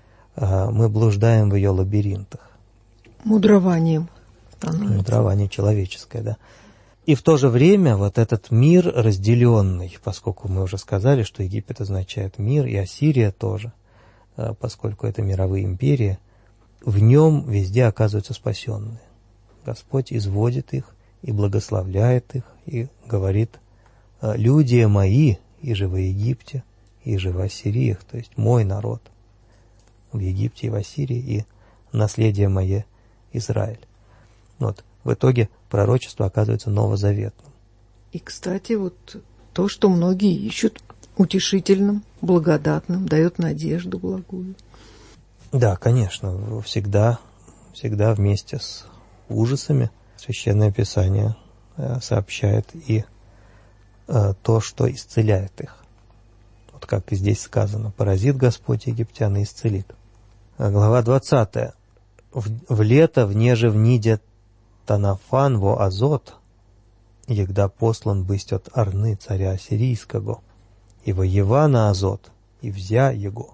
[SPEAKER 8] э, мы блуждаем в ее лабиринтах.
[SPEAKER 2] Мудрованием становится.
[SPEAKER 8] Мудрование человеческое, да. И в то же время вот этот мир разделенный, поскольку мы уже сказали, что Египет означает мир, и Ассирия тоже, э, поскольку это мировые империи, в нем везде оказываются спасенные. Господь изводит их и благословляет их, и говорит: «Люди мои, и же в Египте, и же в Ассириях», то есть мой народ в Египте и в Ассирии, и наследие мое Израиль. Вот. В итоге пророчество оказывается новозаветным.
[SPEAKER 2] И, кстати, вот то, что многие ищут утешительным, благодатным, дает надежду благую.
[SPEAKER 8] Да, конечно, всегда, всегда вместе с ужасами Священное Писание сообщает и э, то, что исцеляет их. Вот как и здесь сказано: «Поразит Господь египтян и исцелит». Глава двадцатая. «В, в лето, внеже вниде Танафан во Азот, егда послан бысть от Арны царя Ассирийского, и воева на Азот, и взя его.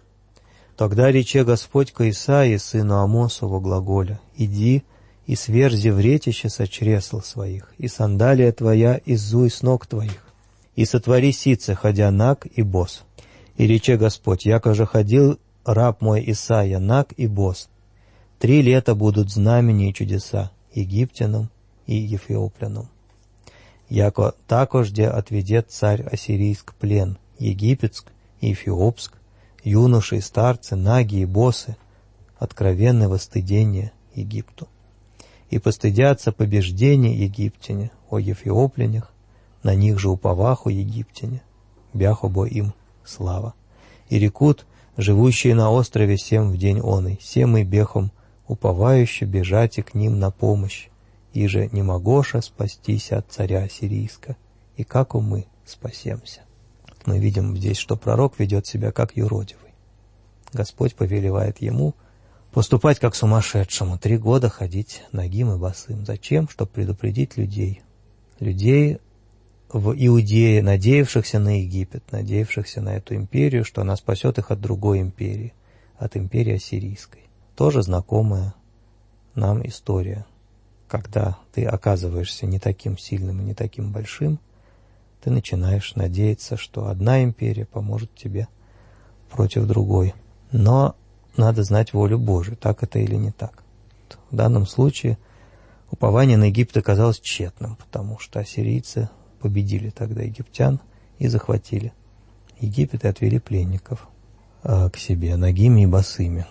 [SPEAKER 8] Тогда рече Господь ко Исаии, сыну Амосову, глаголя: иди, и сверзи вретище со чресл своих, и сандалия твоя иззуй с ног твоих, и сотвори сице, ходя наг и бос. И рече Господь: яко же ходил раб мой Исаия наг и бос, три лета будут знамения и чудеса египтянам и ефиоплянам. Яко такожде отведет царь ассирийск плен, египетск и эфиопск, юноши и старцы, наги и босы, откровенное востыдение Египту. И постыдятся побеждения египтяне о ефиоплянях, на них же уповаху египтяне, бяхобо им слава. И рекут, живущие на острове сем в день оный, сем и бехом уповающе бежате к ним на помощь, и же не могоша спастись от царя ассирийска, и как мы спасемся». Мы видим здесь, что пророк ведет себя как юродивый. Господь повелевает ему поступать как сумасшедшему, три года ходить нагим и босым. Зачем? Чтобы предупредить людей. Людей в Иудее, надеявшихся на Египет, надеявшихся на эту империю, что она спасет их от другой империи, от империи ассирийской. Тоже знакомая нам история. Когда ты оказываешься не таким сильным и не таким большим, ты начинаешь надеяться, что одна империя поможет тебе против другой. Но надо знать волю Божию, так это или не так. В данном случае упование на Египет оказалось тщетным, потому что ассирийцы победили тогда египтян и захватили Египет и отвели пленников к себе, нагими и босыми.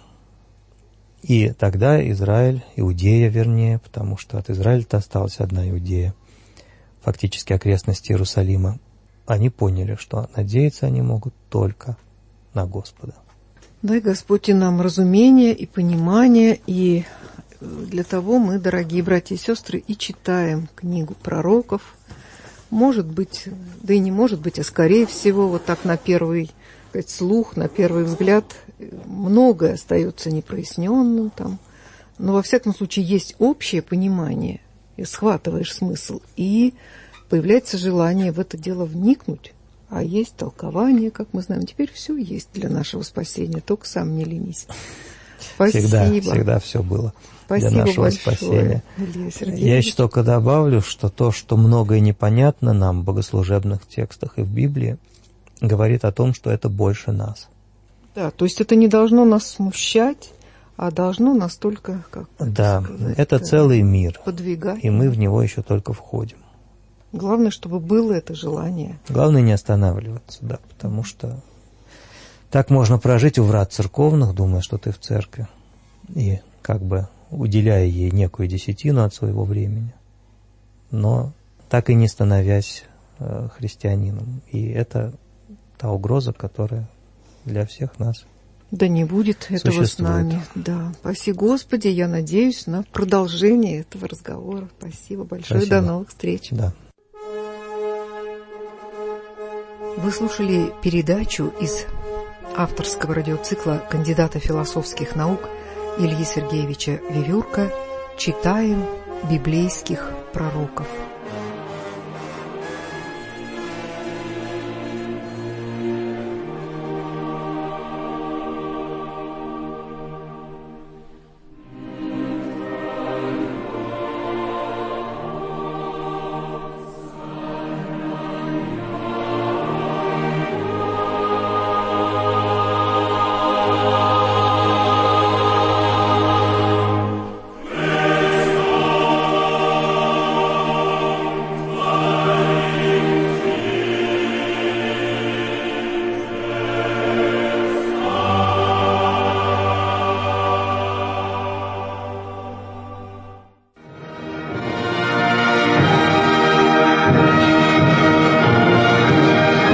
[SPEAKER 8] И тогда Израиль, Иудея вернее, потому что от Израиля-то осталась одна Иудея, фактически окрестности Иерусалима, они поняли, что надеяться они могут только на Господа.
[SPEAKER 2] Дай Господь и нам разумение и понимание, и для того мы, дорогие братья и сестры, и читаем книгу пророков. Может быть, да и не может быть, а скорее всего, вот так на первый, так сказать, слух, на первый взгляд, многое остается непроясненным там. Но во всяком случае есть общее понимание, и схватываешь смысл, и появляется желание в это дело вникнуть. А есть толкование, как мы знаем. Теперь все есть для нашего спасения, только сам не ленись. Спасибо.
[SPEAKER 8] Всегда, всегда все было
[SPEAKER 2] Спасибо
[SPEAKER 8] для нашего
[SPEAKER 2] большое,
[SPEAKER 8] спасения.
[SPEAKER 2] Илья Сергеевич.
[SPEAKER 8] Я еще только добавлю, что то, что многое непонятно нам в богослужебных текстах и в Библии, говорит о том, что это больше нас.
[SPEAKER 2] Да, то есть это не должно нас смущать, а должно нас только, как
[SPEAKER 8] да,
[SPEAKER 2] сказать,
[SPEAKER 8] это целый мир,
[SPEAKER 2] подвигать.
[SPEAKER 8] и мы в него еще только входим.
[SPEAKER 2] Главное, чтобы было это желание.
[SPEAKER 8] Главное не останавливаться, да, потому что так можно прожить у врат церковных, думая, что ты в церкви, и как бы уделяя ей некую десятину от своего времени, но так и не становясь э, христианином. И это та угроза, которая для всех нас
[SPEAKER 2] Да не будет этого
[SPEAKER 8] существует.
[SPEAKER 2] с нами. Да. Спаси Господи, я надеюсь на продолжение этого разговора. Спасибо большое,
[SPEAKER 8] Спасибо.
[SPEAKER 2] до новых встреч.
[SPEAKER 8] Да.
[SPEAKER 2] Вы слушали передачу из авторского радиоцикла кандидата философских наук Ильи Сергеевича Вевюрка «Читаем библейских пророков».